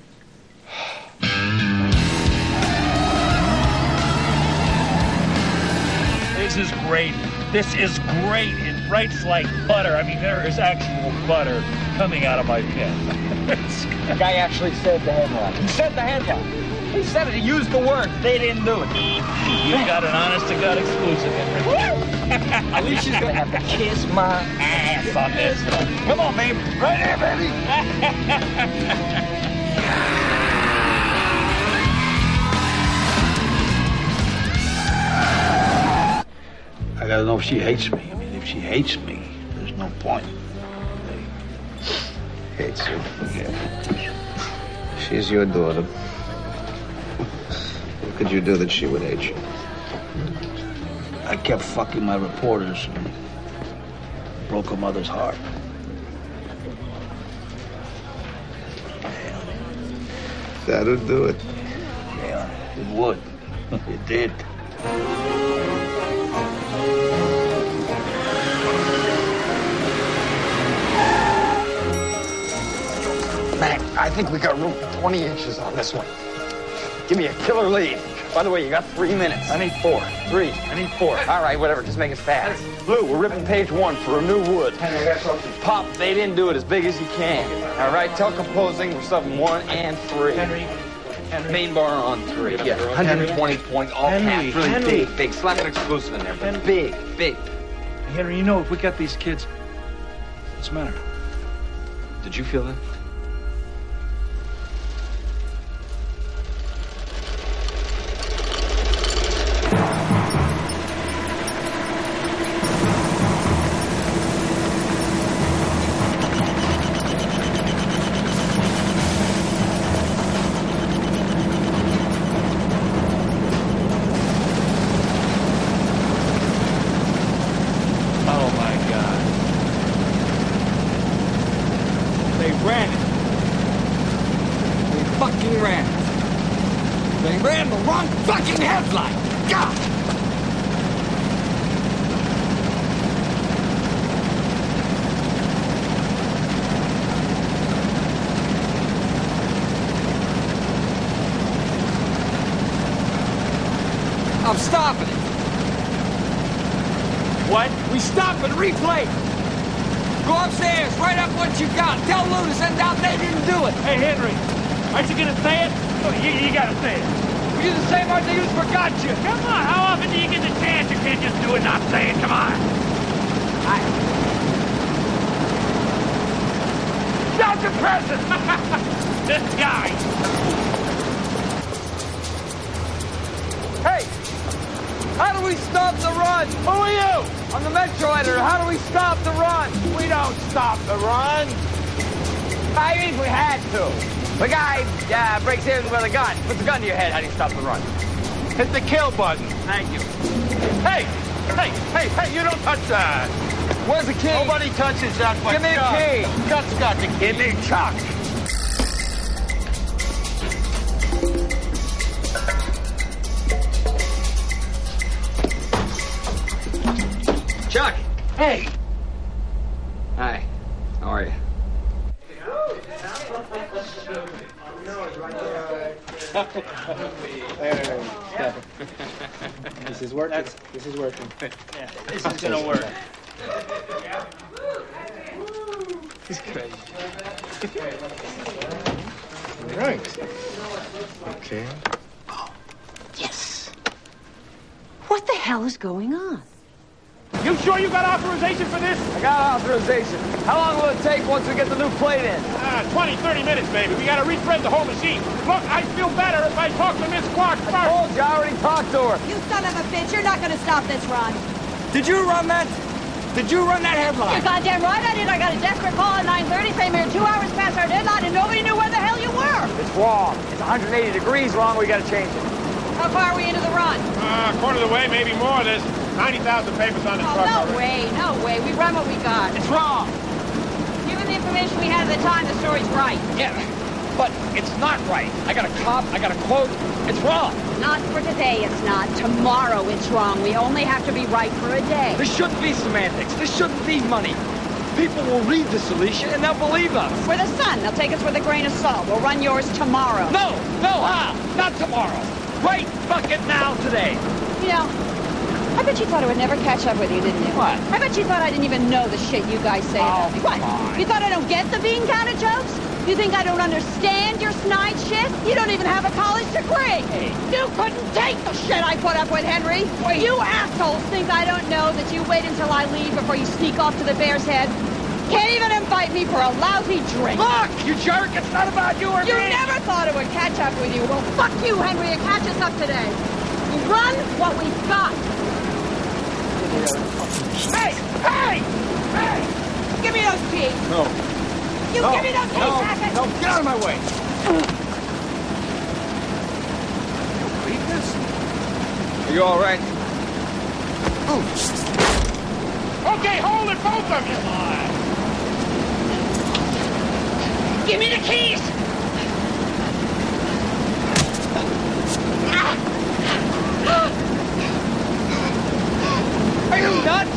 This is great. This is great. It writes like butter. I mean, there is actual butter coming out of my pen. The guy actually said the headline. He said the headline. He said it. He used the word. They didn't do it. You got an honest-to-God exclusive, Henry. At least she's going to have to kiss my ass on this one. Come on, babe. Right here, baby. I gotta know if she hates me. I mean, if she hates me, there's no point. Hates you. Yeah. She's your daughter. What could you do that she would hate you? I kept fucking my reporters and broke her mother's heart. That'll do it. Yeah, it would. It did. Man, I think we got room for twenty inches on this one. Give me a killer lead. By the way, you got three minutes. I need four. Three. I need four. All right, whatever. Just make it fast. Blue, we're ripping page one for a new wood. Henry, that's something. Pop, they didn't do it as big as you can. All right, tell composing we're stuffing one and three. Henry. Henry. Main bar on three. Yeah, one hundred twenty points, all Henry. caps. Really Henry. big, big. Slap an exclusive in there, but big, big. Henry, you know, if we got these kids, what's the matter? Did you feel that? I'm stopping it. What? We stop and replay. Go upstairs, write up what you got. Tell Lou to send out they didn't do it. Hey, Henry, aren't you gonna say it? Oh, you, you gotta say it. We use the same words they use for gotcha. Come on, how often do you get the chance? You can't just do it and not say it. Come on. I... Stop the present! This guy. Hey! How do we stop the run? Who are you? I'm the Metro editor. How do we stop the run? We don't stop the run. I mean, if we had to. The guy uh, breaks in with a gun. Puts a gun to your head. How do you stop the run? Hit the kill button. Thank you. Hey! Hey! Hey! Hey! You don't touch that. Where's the key? Nobody touches that but Give me Chuck. the key. Chuck's got the key. Give me Chuck. Chuck! Hey! Hi. How are you? This is working. That's, this is working. Yeah, this is gonna work. He's crazy. Right. Okay. Yes. What the hell is going on? You sure you got authorization for this? I got authorization. How long will it take once we get the new plate in? Ah, twenty, thirty minutes, baby. We gotta reprint the whole machine. Look, I feel better if I talk to Miss Clark first. I told you, I already talked to her. You son of a bitch, you're not gonna stop this run. Did you run that? Did you run that headline? You're goddamn right I did. I got a desperate call at nine thirty saying we were two hours past our deadline and nobody knew where the hell you were. It's wrong. It's one hundred eighty degrees wrong. We gotta change it. How far are we into the run? Uh, a quarter of the way, maybe more. There's ninety thousand papers on this Oh, truck no already. way, no way. We run what we got. It's wrong. Given the information we had at the time, the story's right. Yeah, but it's not right. I got a cop. I got a quote. It's wrong. Not for today, it's not. Tomorrow, it's wrong. We only have to be right for a day. This shouldn't be semantics. This shouldn't be money. People will read this, Alicia, and they'll believe us. We're the sun. They'll take us with a grain of salt. We'll run yours tomorrow. No, no, how? Not tomorrow. Right fucking now, today. You know, I bet you thought I would never catch up with you, didn't you? What? I bet you thought I didn't even know the shit you guys say Oh, about me. What? fine. You thought I don't get the bean counter jokes? You think I don't understand your snide shit? You don't even have a college degree. Hey. You couldn't take the shit I put up with, Henry. Wait. You assholes think I don't know that you wait until I leave before you sneak off to the Bear's Head. Can't even invite me for a lousy drink. Look, you jerk, it's not about you or You me. never thought it would catch up with you. Well, fuck you, Henry, and catch us up today. We run what we've got. Hey, hey, hey. Give me those keys. No. You no, give me those keys, no, Hackett. no, get out of my way. Read this? Are you all right? Okay, hold it, both of you. Give me the keys. Are you nuts?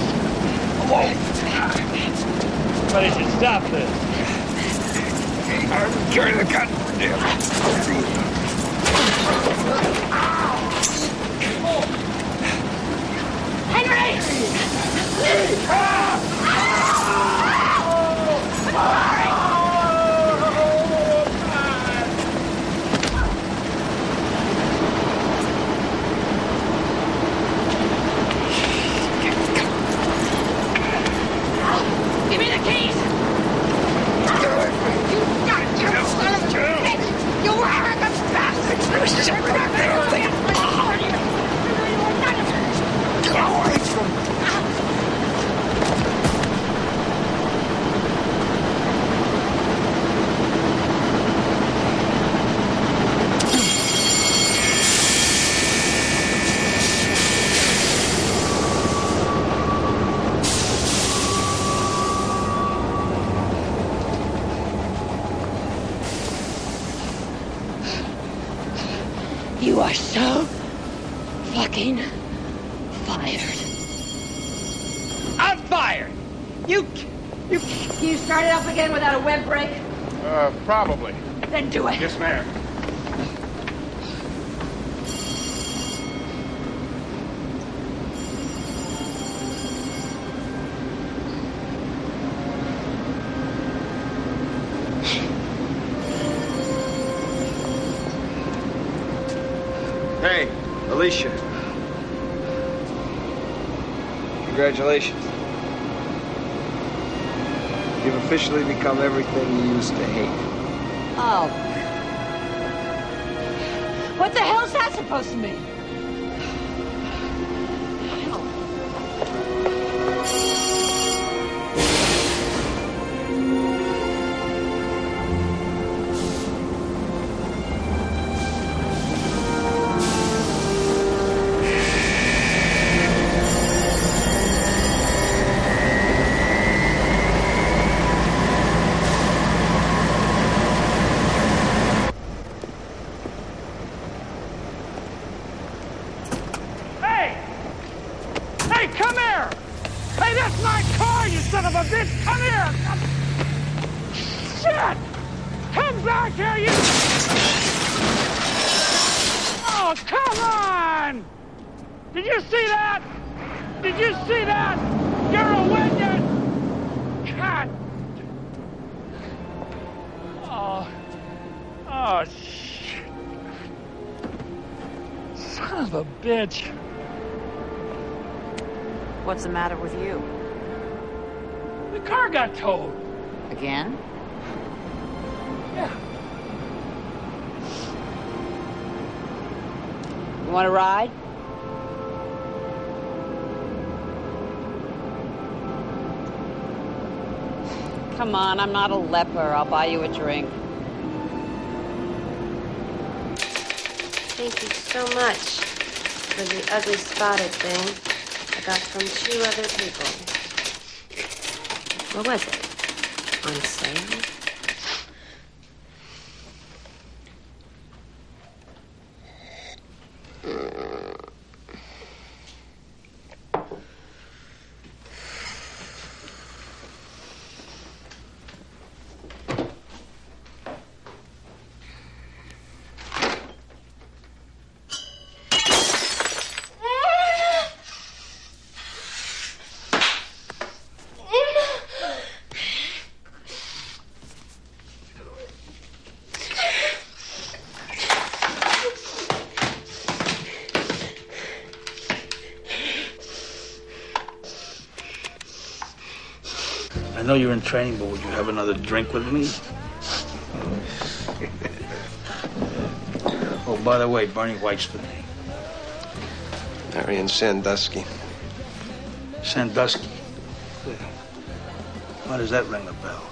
Somebody should stop this. I'm carrying the gun. Give me the keys! You goddamn son of a bitch! You arrogant bastard! Shut up! Get away from me! You are so fucking fired. I'm fired! You... you... You started up again without a web break? Uh, probably. Then do it. Yes, ma'am. Hey, Alicia. Congratulations. You've officially become everything you used to hate. Oh. What the hell's that supposed to mean? Bitch. What's the matter with you? The car got towed. Again? Yeah. You want to ride? Come on, I'm not a leper. I'll buy you a drink. Thank you so much for the ugly spotted thing I got from two other people. What was it? On sale? I know you're in training, but would you have another drink with me? Oh, by the way, Bernie White's the name. Marion Sandusky. Sandusky. Why does that ring a bell?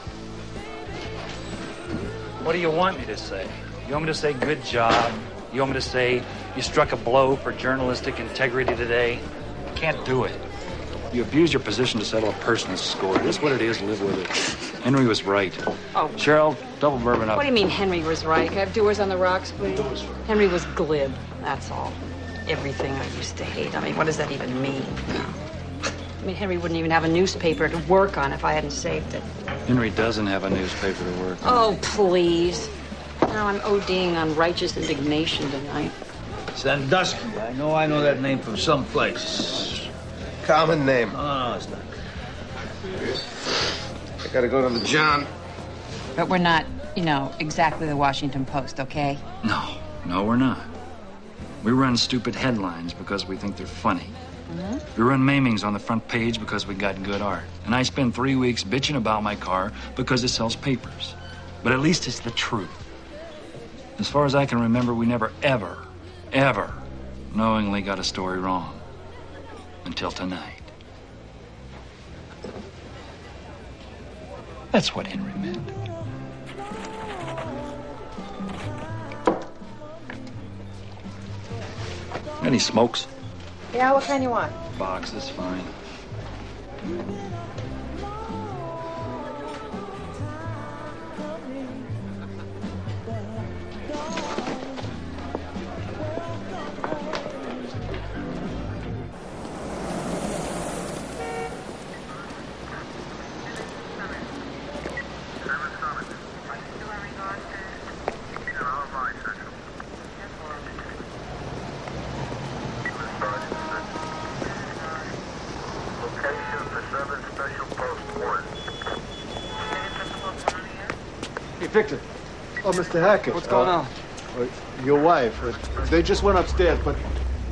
What do you want me to say? You want me to say good job? You want me to say you struck a blow for journalistic integrity today? I can't do it. You abused your position to settle a personal score. It is what it is. Live with it. Henry was right. Oh. Cheryl, double bourbon up. What do you mean Henry was right? Can I have doers on the rocks, please? Henry was glib, that's all. everything I used to hate. I mean, what does that even mean? I mean, Henry wouldn't even have a newspaper to work on if I hadn't saved it. Henry doesn't have a newspaper to work on. Oh, please. Now I'm ODing on righteous indignation tonight. Sandusky. I know I know that name from someplace. Common name. Oh, no, it's not. I gotta go to the John. But we're not, you know, exactly the Washington Post, okay? No, no, we're not. We run stupid headlines because we think they're funny. Mm-hmm. We run maimings on the front page because we got good art. And I spend three weeks bitching about my car because it sells papers. But at least it's the truth. As far as I can remember, we never, ever, ever knowingly got a story wrong. Until tonight. That's what Henry meant. Any smokes? Yeah, what kind you want? Box is fine. Victor. Oh, Mister Hackett. What's going uh, on? Uh, your wife. Uh, they just went upstairs, but...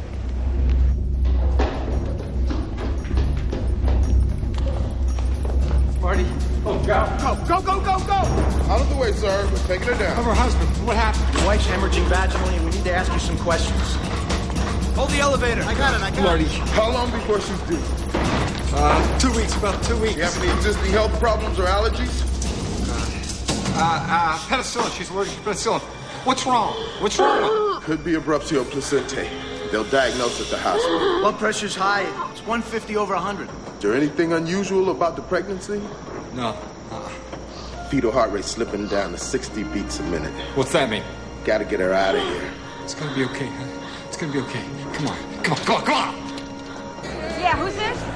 Marty. Oh, go. Go, go, go, go, go! Out of the way, sir. We're taking her down. Of her husband. What happened? Your wife's hemorrhaging vaginally, and we need to ask you some questions. Hold the elevator. I got it, I got Marty, it. how long before she's due? Uh, two weeks, about two weeks. You have any existing health problems or allergies? Uh, uh, penicillin. She's allergic to penicillin. What's wrong? What's wrong? Could be abruptio placentae. They'll diagnose at the hospital. Blood pressure's high. It's one fifty over one hundred. Is there anything unusual about the pregnancy? No. Uh-uh. Fetal heart rate slipping down to sixty beats a minute. What's that mean? Gotta get her out of here. It's gonna be okay, huh? It's gonna be okay. Come on. Come on, come on, come on! Yeah, who's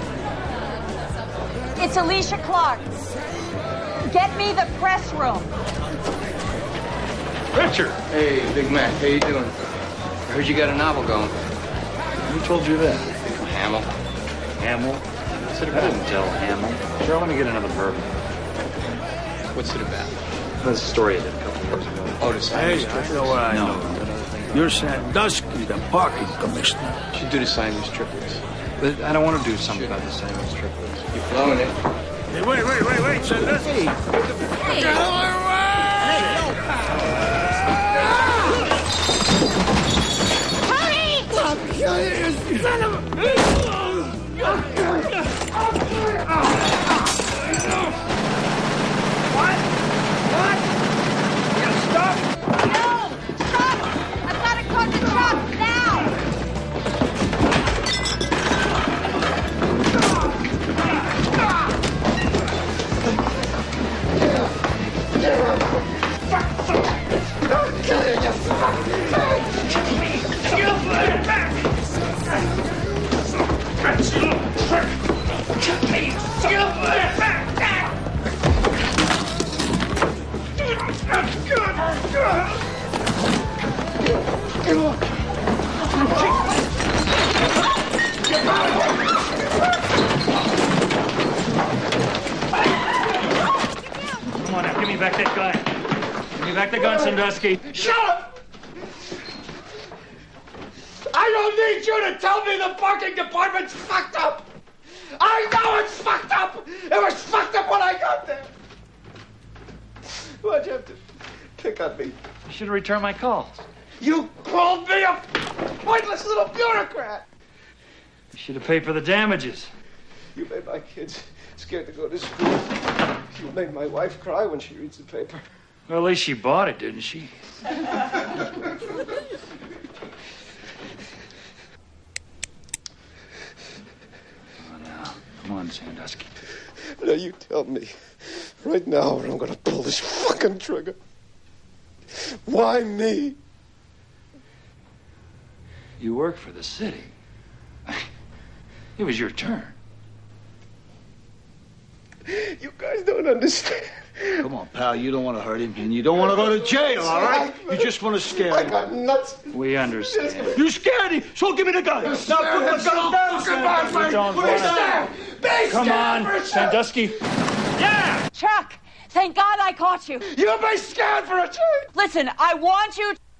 this? It's Alicia Clark. Get me the press room. Richard! Hey, Big Mac, how you doing? I heard you got a novel going. Who told you that? Hamill. Hamill? What's it I about? didn't tell Hamill. Sure, let me get another bourbon. What's it about? That's a story I did a couple years ago. Otis. Hey, I know what I No. know. You're Sandusky, the parking commissioner. Should do the Siamese triplets. But I don't want to do something about the Siamese triplets. You're blowing it. Hey, wait, wait, wait, wait, Sandusky. Hey. Get What? What? You stop? No! Stop! I've got to cut the truck now! Come on now, give me back that gun. Give me back the gun, Sandusky. Shut up! I don't need you to tell me the parking department's fucked up! I know it's fucked up! It was fucked up when I got there! Why'd you have to pick on me? You should have returned my calls. You called me a pointless little bureaucrat! You should have paid for the damages. You made my kids scared to go to school. You made my wife cry when she reads the paper. Well, at least she bought it, didn't she? Come on, Sandusky. Now you tell me right now or I'm gonna pull this fucking trigger. Why me? You work for the city. It was your turn. You guys don't understand. Come on, pal. You don't want to hurt him, and you don't want to go to jail, all right? You just want to scare him. I got nuts. We understand. You scared him, so give me the gun. Now put the gun down, Sandusky. You don't Put it down. Come on, Sandusky. Yeah! Chuck, thank God I caught you. You'll be scared for a change. Listen, I want you to...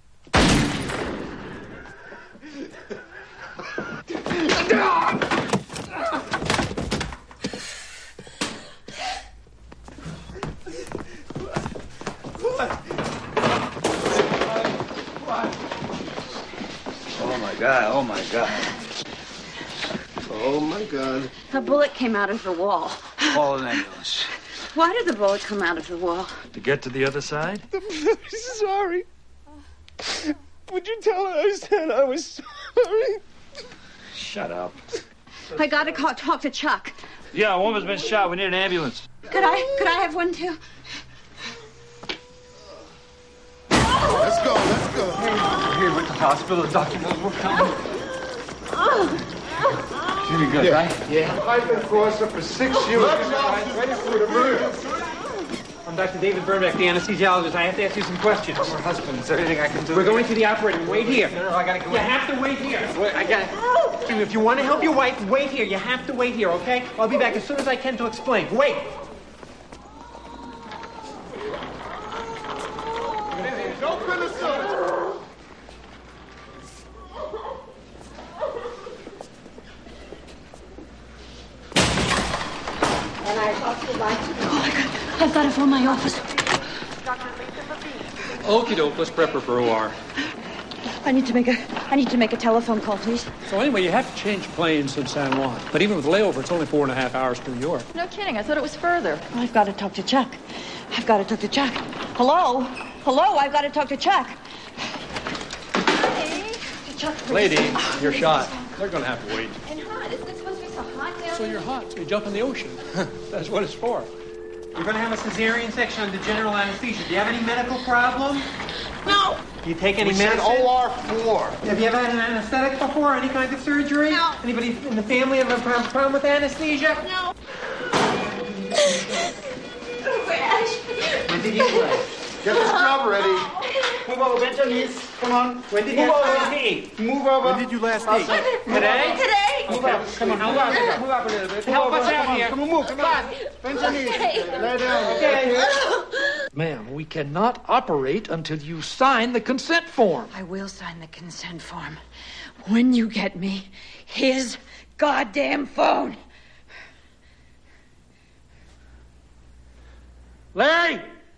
Oh, my God. Oh, my God. Oh, my God. A bullet came out of the wall. Call an ambulance. Why did the bullet come out of the wall? To get to the other side? I'm very sorry. Would you tell her I said I was sorry? Shut up. I gotta call, talk to Chuck. Yeah, a woman's been shot. We need an ambulance. Could I, could I have one too? Let's go, let's go. We're here with the hospital. The doctor knows we're coming. Jimmy good, Yeah. right? Yeah. I've been crosser for six years. Ready for the murder. I'm Doctor David Burnback, the anesthesiologist. I have to ask you some questions. My husband, is there anything I can do? We're going to the operating room. Wait here. No, no, I gotta go You in. have to wait here. Wait, I gotta... Jimmy, if you want to help your wife, wait here. You have to wait here, okay? I'll be back as soon as I can to explain. Wait. Don't criticize. And I thought you'd like to... Oh, my God. I've got to phone my office. Okie doke, let's prep her for O R. I need to make a... I need to make a telephone call, please. So anyway, you have to change planes in San Juan. But even with layover, it's only four and a half hours to New York. No kidding. I thought it was further. I've got to talk to Chuck. I've got to talk to Chuck. Hello? Hello? I've got to talk to Chuck. Hey. To Chuck, please. Lady, you're shot. They're going to have to wait. And hot. Isn't it supposed to be so hot down So there? you're hot, so you jump in the ocean. That's what it's for. We're going to have a cesarean section under general anesthesia. Do you have any medical problem? No. Do you take any We said medicine? O R four. Have you ever had an anesthetic before? Any kind of surgery? No. Anybody in the family have a pro- problem with anesthesia? No. When did you play? Get the scrub ready. Move over, bend your knees. Come on. When did Move you over. last eat? Move over. When did you last eat? Today? Today. Move up. Come on, move up. Move up a little bit. Help Move us over. out Come on, here. Come on, move. Come on. Bend your knees. Lay down. Okay. Ma'am, we cannot operate until you sign the consent form. I will sign the consent form when you get me his goddamn phone. Larry!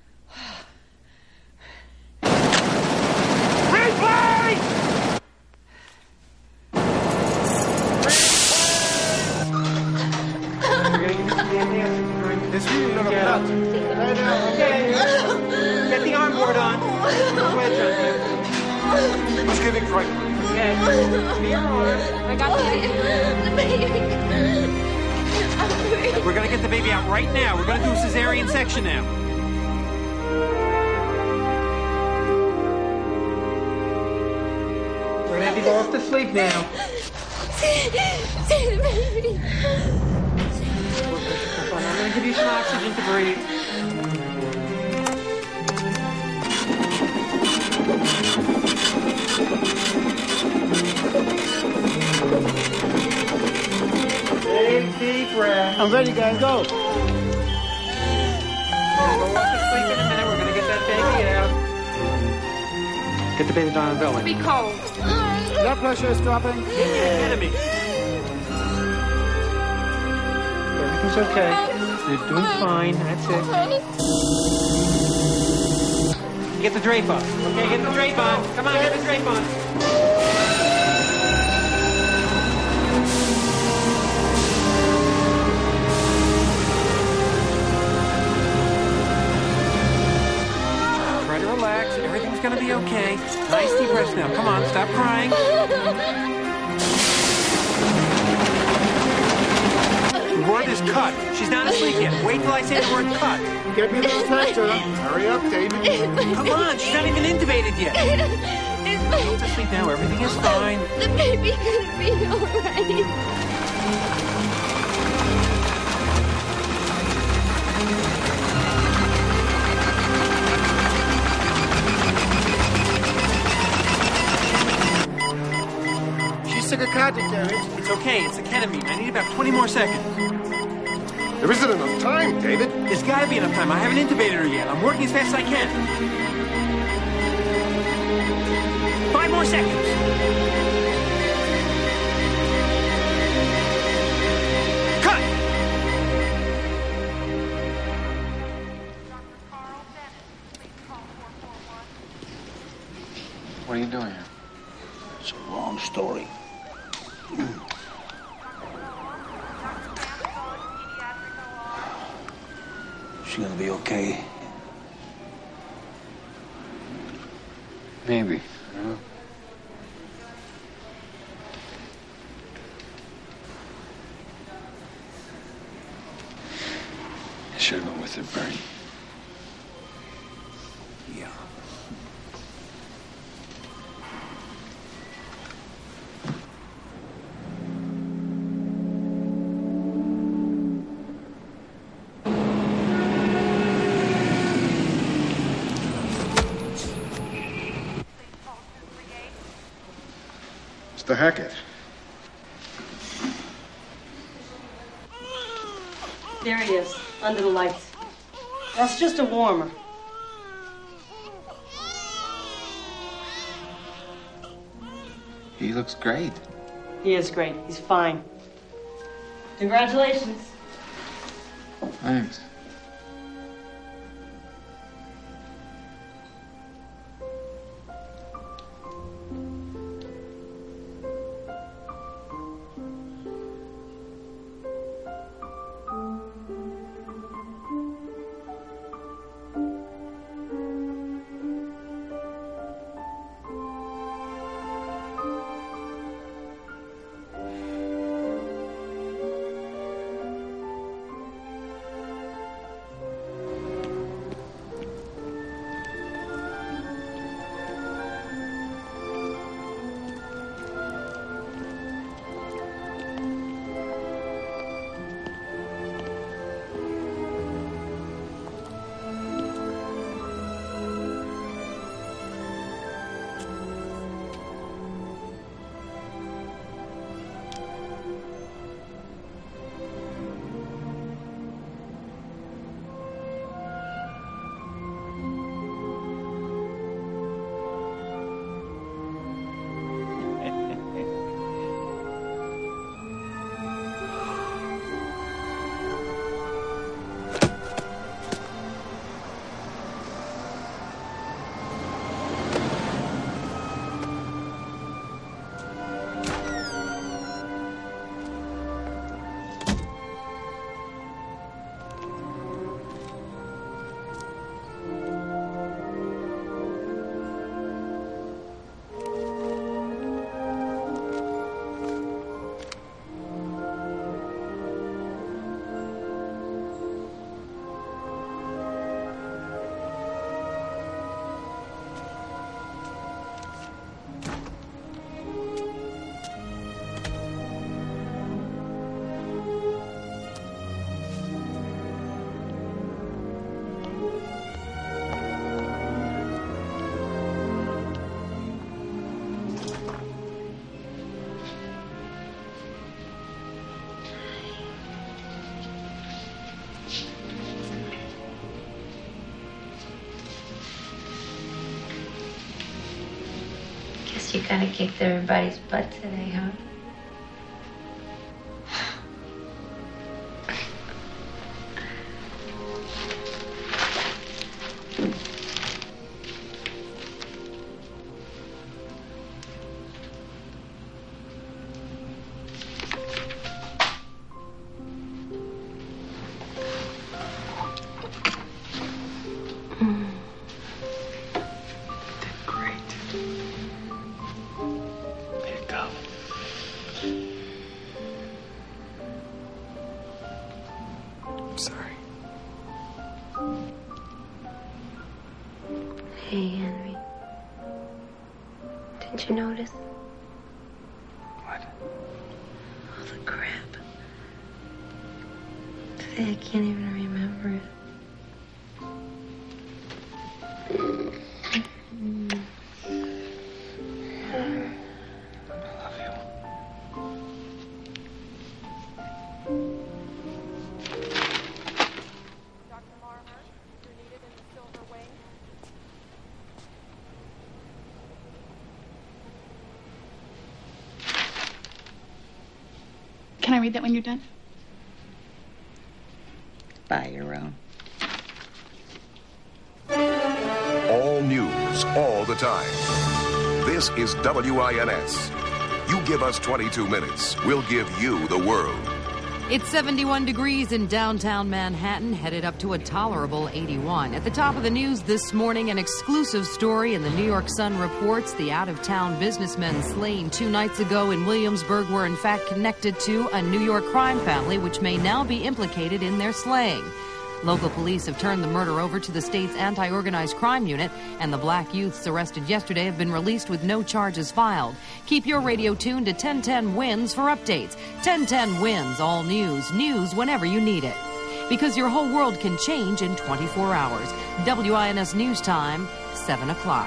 Replay! This really not a plot. Lay down. Okay. Get the armboard on. Wedge on here. Who's giving fright? Okay. Be your arm. I got the baby. We're going to get the baby out right now. We're going to do a cesarean section now. We're going to have you go off to sleep now. See the baby. I'm going to give you some oxygen to breathe. Big deep breath. I'm ready, guys. Go. We'll go off to sleep in a minute. We're going to get that baby out. Get the baby down the belly. Be cold. Blood pressure is dropping. Enemy. Everything's okay. You're doing fine. That's it. Get the drape on. Okay, get the drape on. Come on, get the drape on. Try to relax. Everything's gonna be okay. Nice deep breaths now. Come on, stop crying. The word is cut. She's not asleep yet. Wait till I say the word cut. Get me the stretcher. Hurry up, David. Come on, she's not even intubated yet. please, please. Go to sleep now. Everything is fine. The baby's gonna be all right. She's took a cartridge, Derek. It's okay. It's a ketamine. I need about twenty more seconds. There isn't enough time, David. There's got to be enough time. I haven't intubated her yet. I'm working as fast as I can. Five more seconds. Cut! What are you doing here? It's a long story. She gonna be okay? Maybe. I don't know. I should have been with her, Bernie. Yeah. Mister Hackett. There he is, under the lights. That's just a warmer. He looks great. He is great. He's fine. Congratulations. Thanks. You kind of kicked everybody's butt today, huh? Hey, Henry. Didn't you notice? What? All the crap. Today I can't even remember it. Can I read that when you're done? By your own. All news, all the time. This is W I N S. You give us twenty-two minutes, we'll give you the world. It's seventy-one degrees in downtown Manhattan, headed up to a tolerable eighty-one. At the top of the news this morning, an exclusive story in the New York Sun reports the out-of-town businessmen slain two nights ago in Williamsburg were in fact connected to a New York crime family which may now be implicated in their slaying. Local police have turned the murder over to the state's anti-organized crime unit, and the black youths arrested yesterday have been released with no charges filed. Keep your radio tuned to ten ten Wins for updates. ten ten Wins, all news, news whenever you need it. Because your whole world can change in twenty-four hours. W I N S News Time, seven o'clock.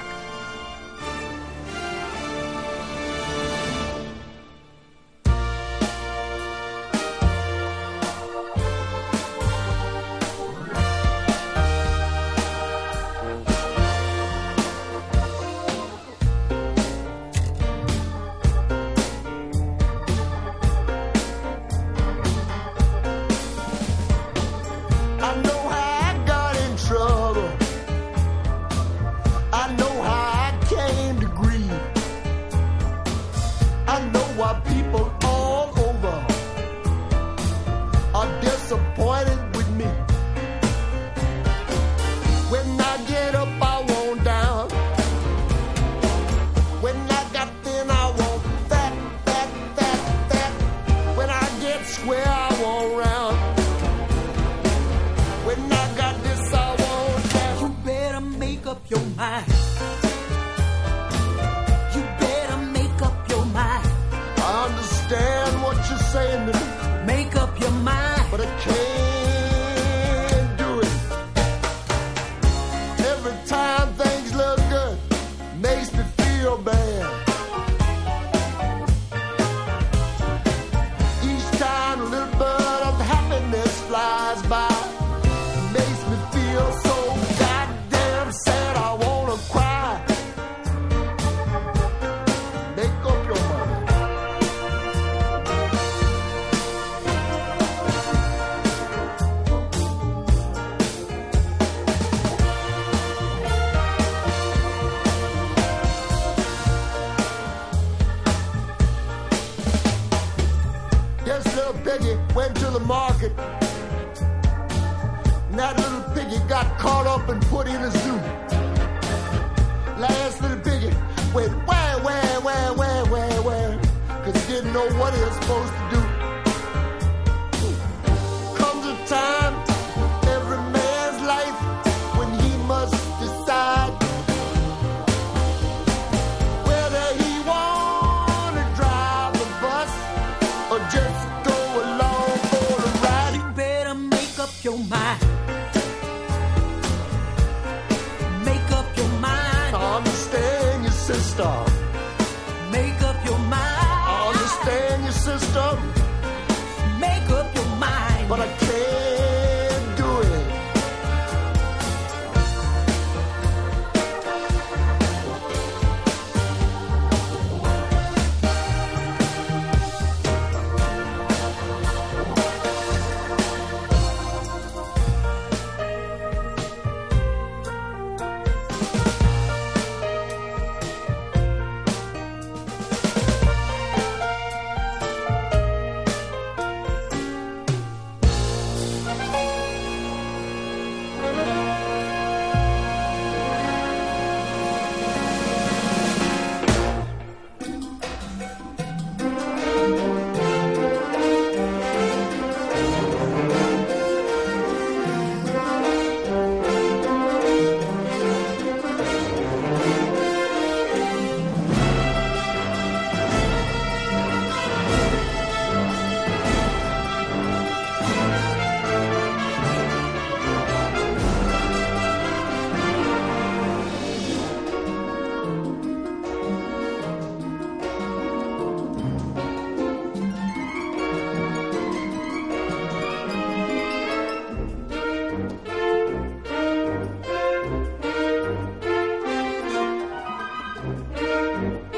News.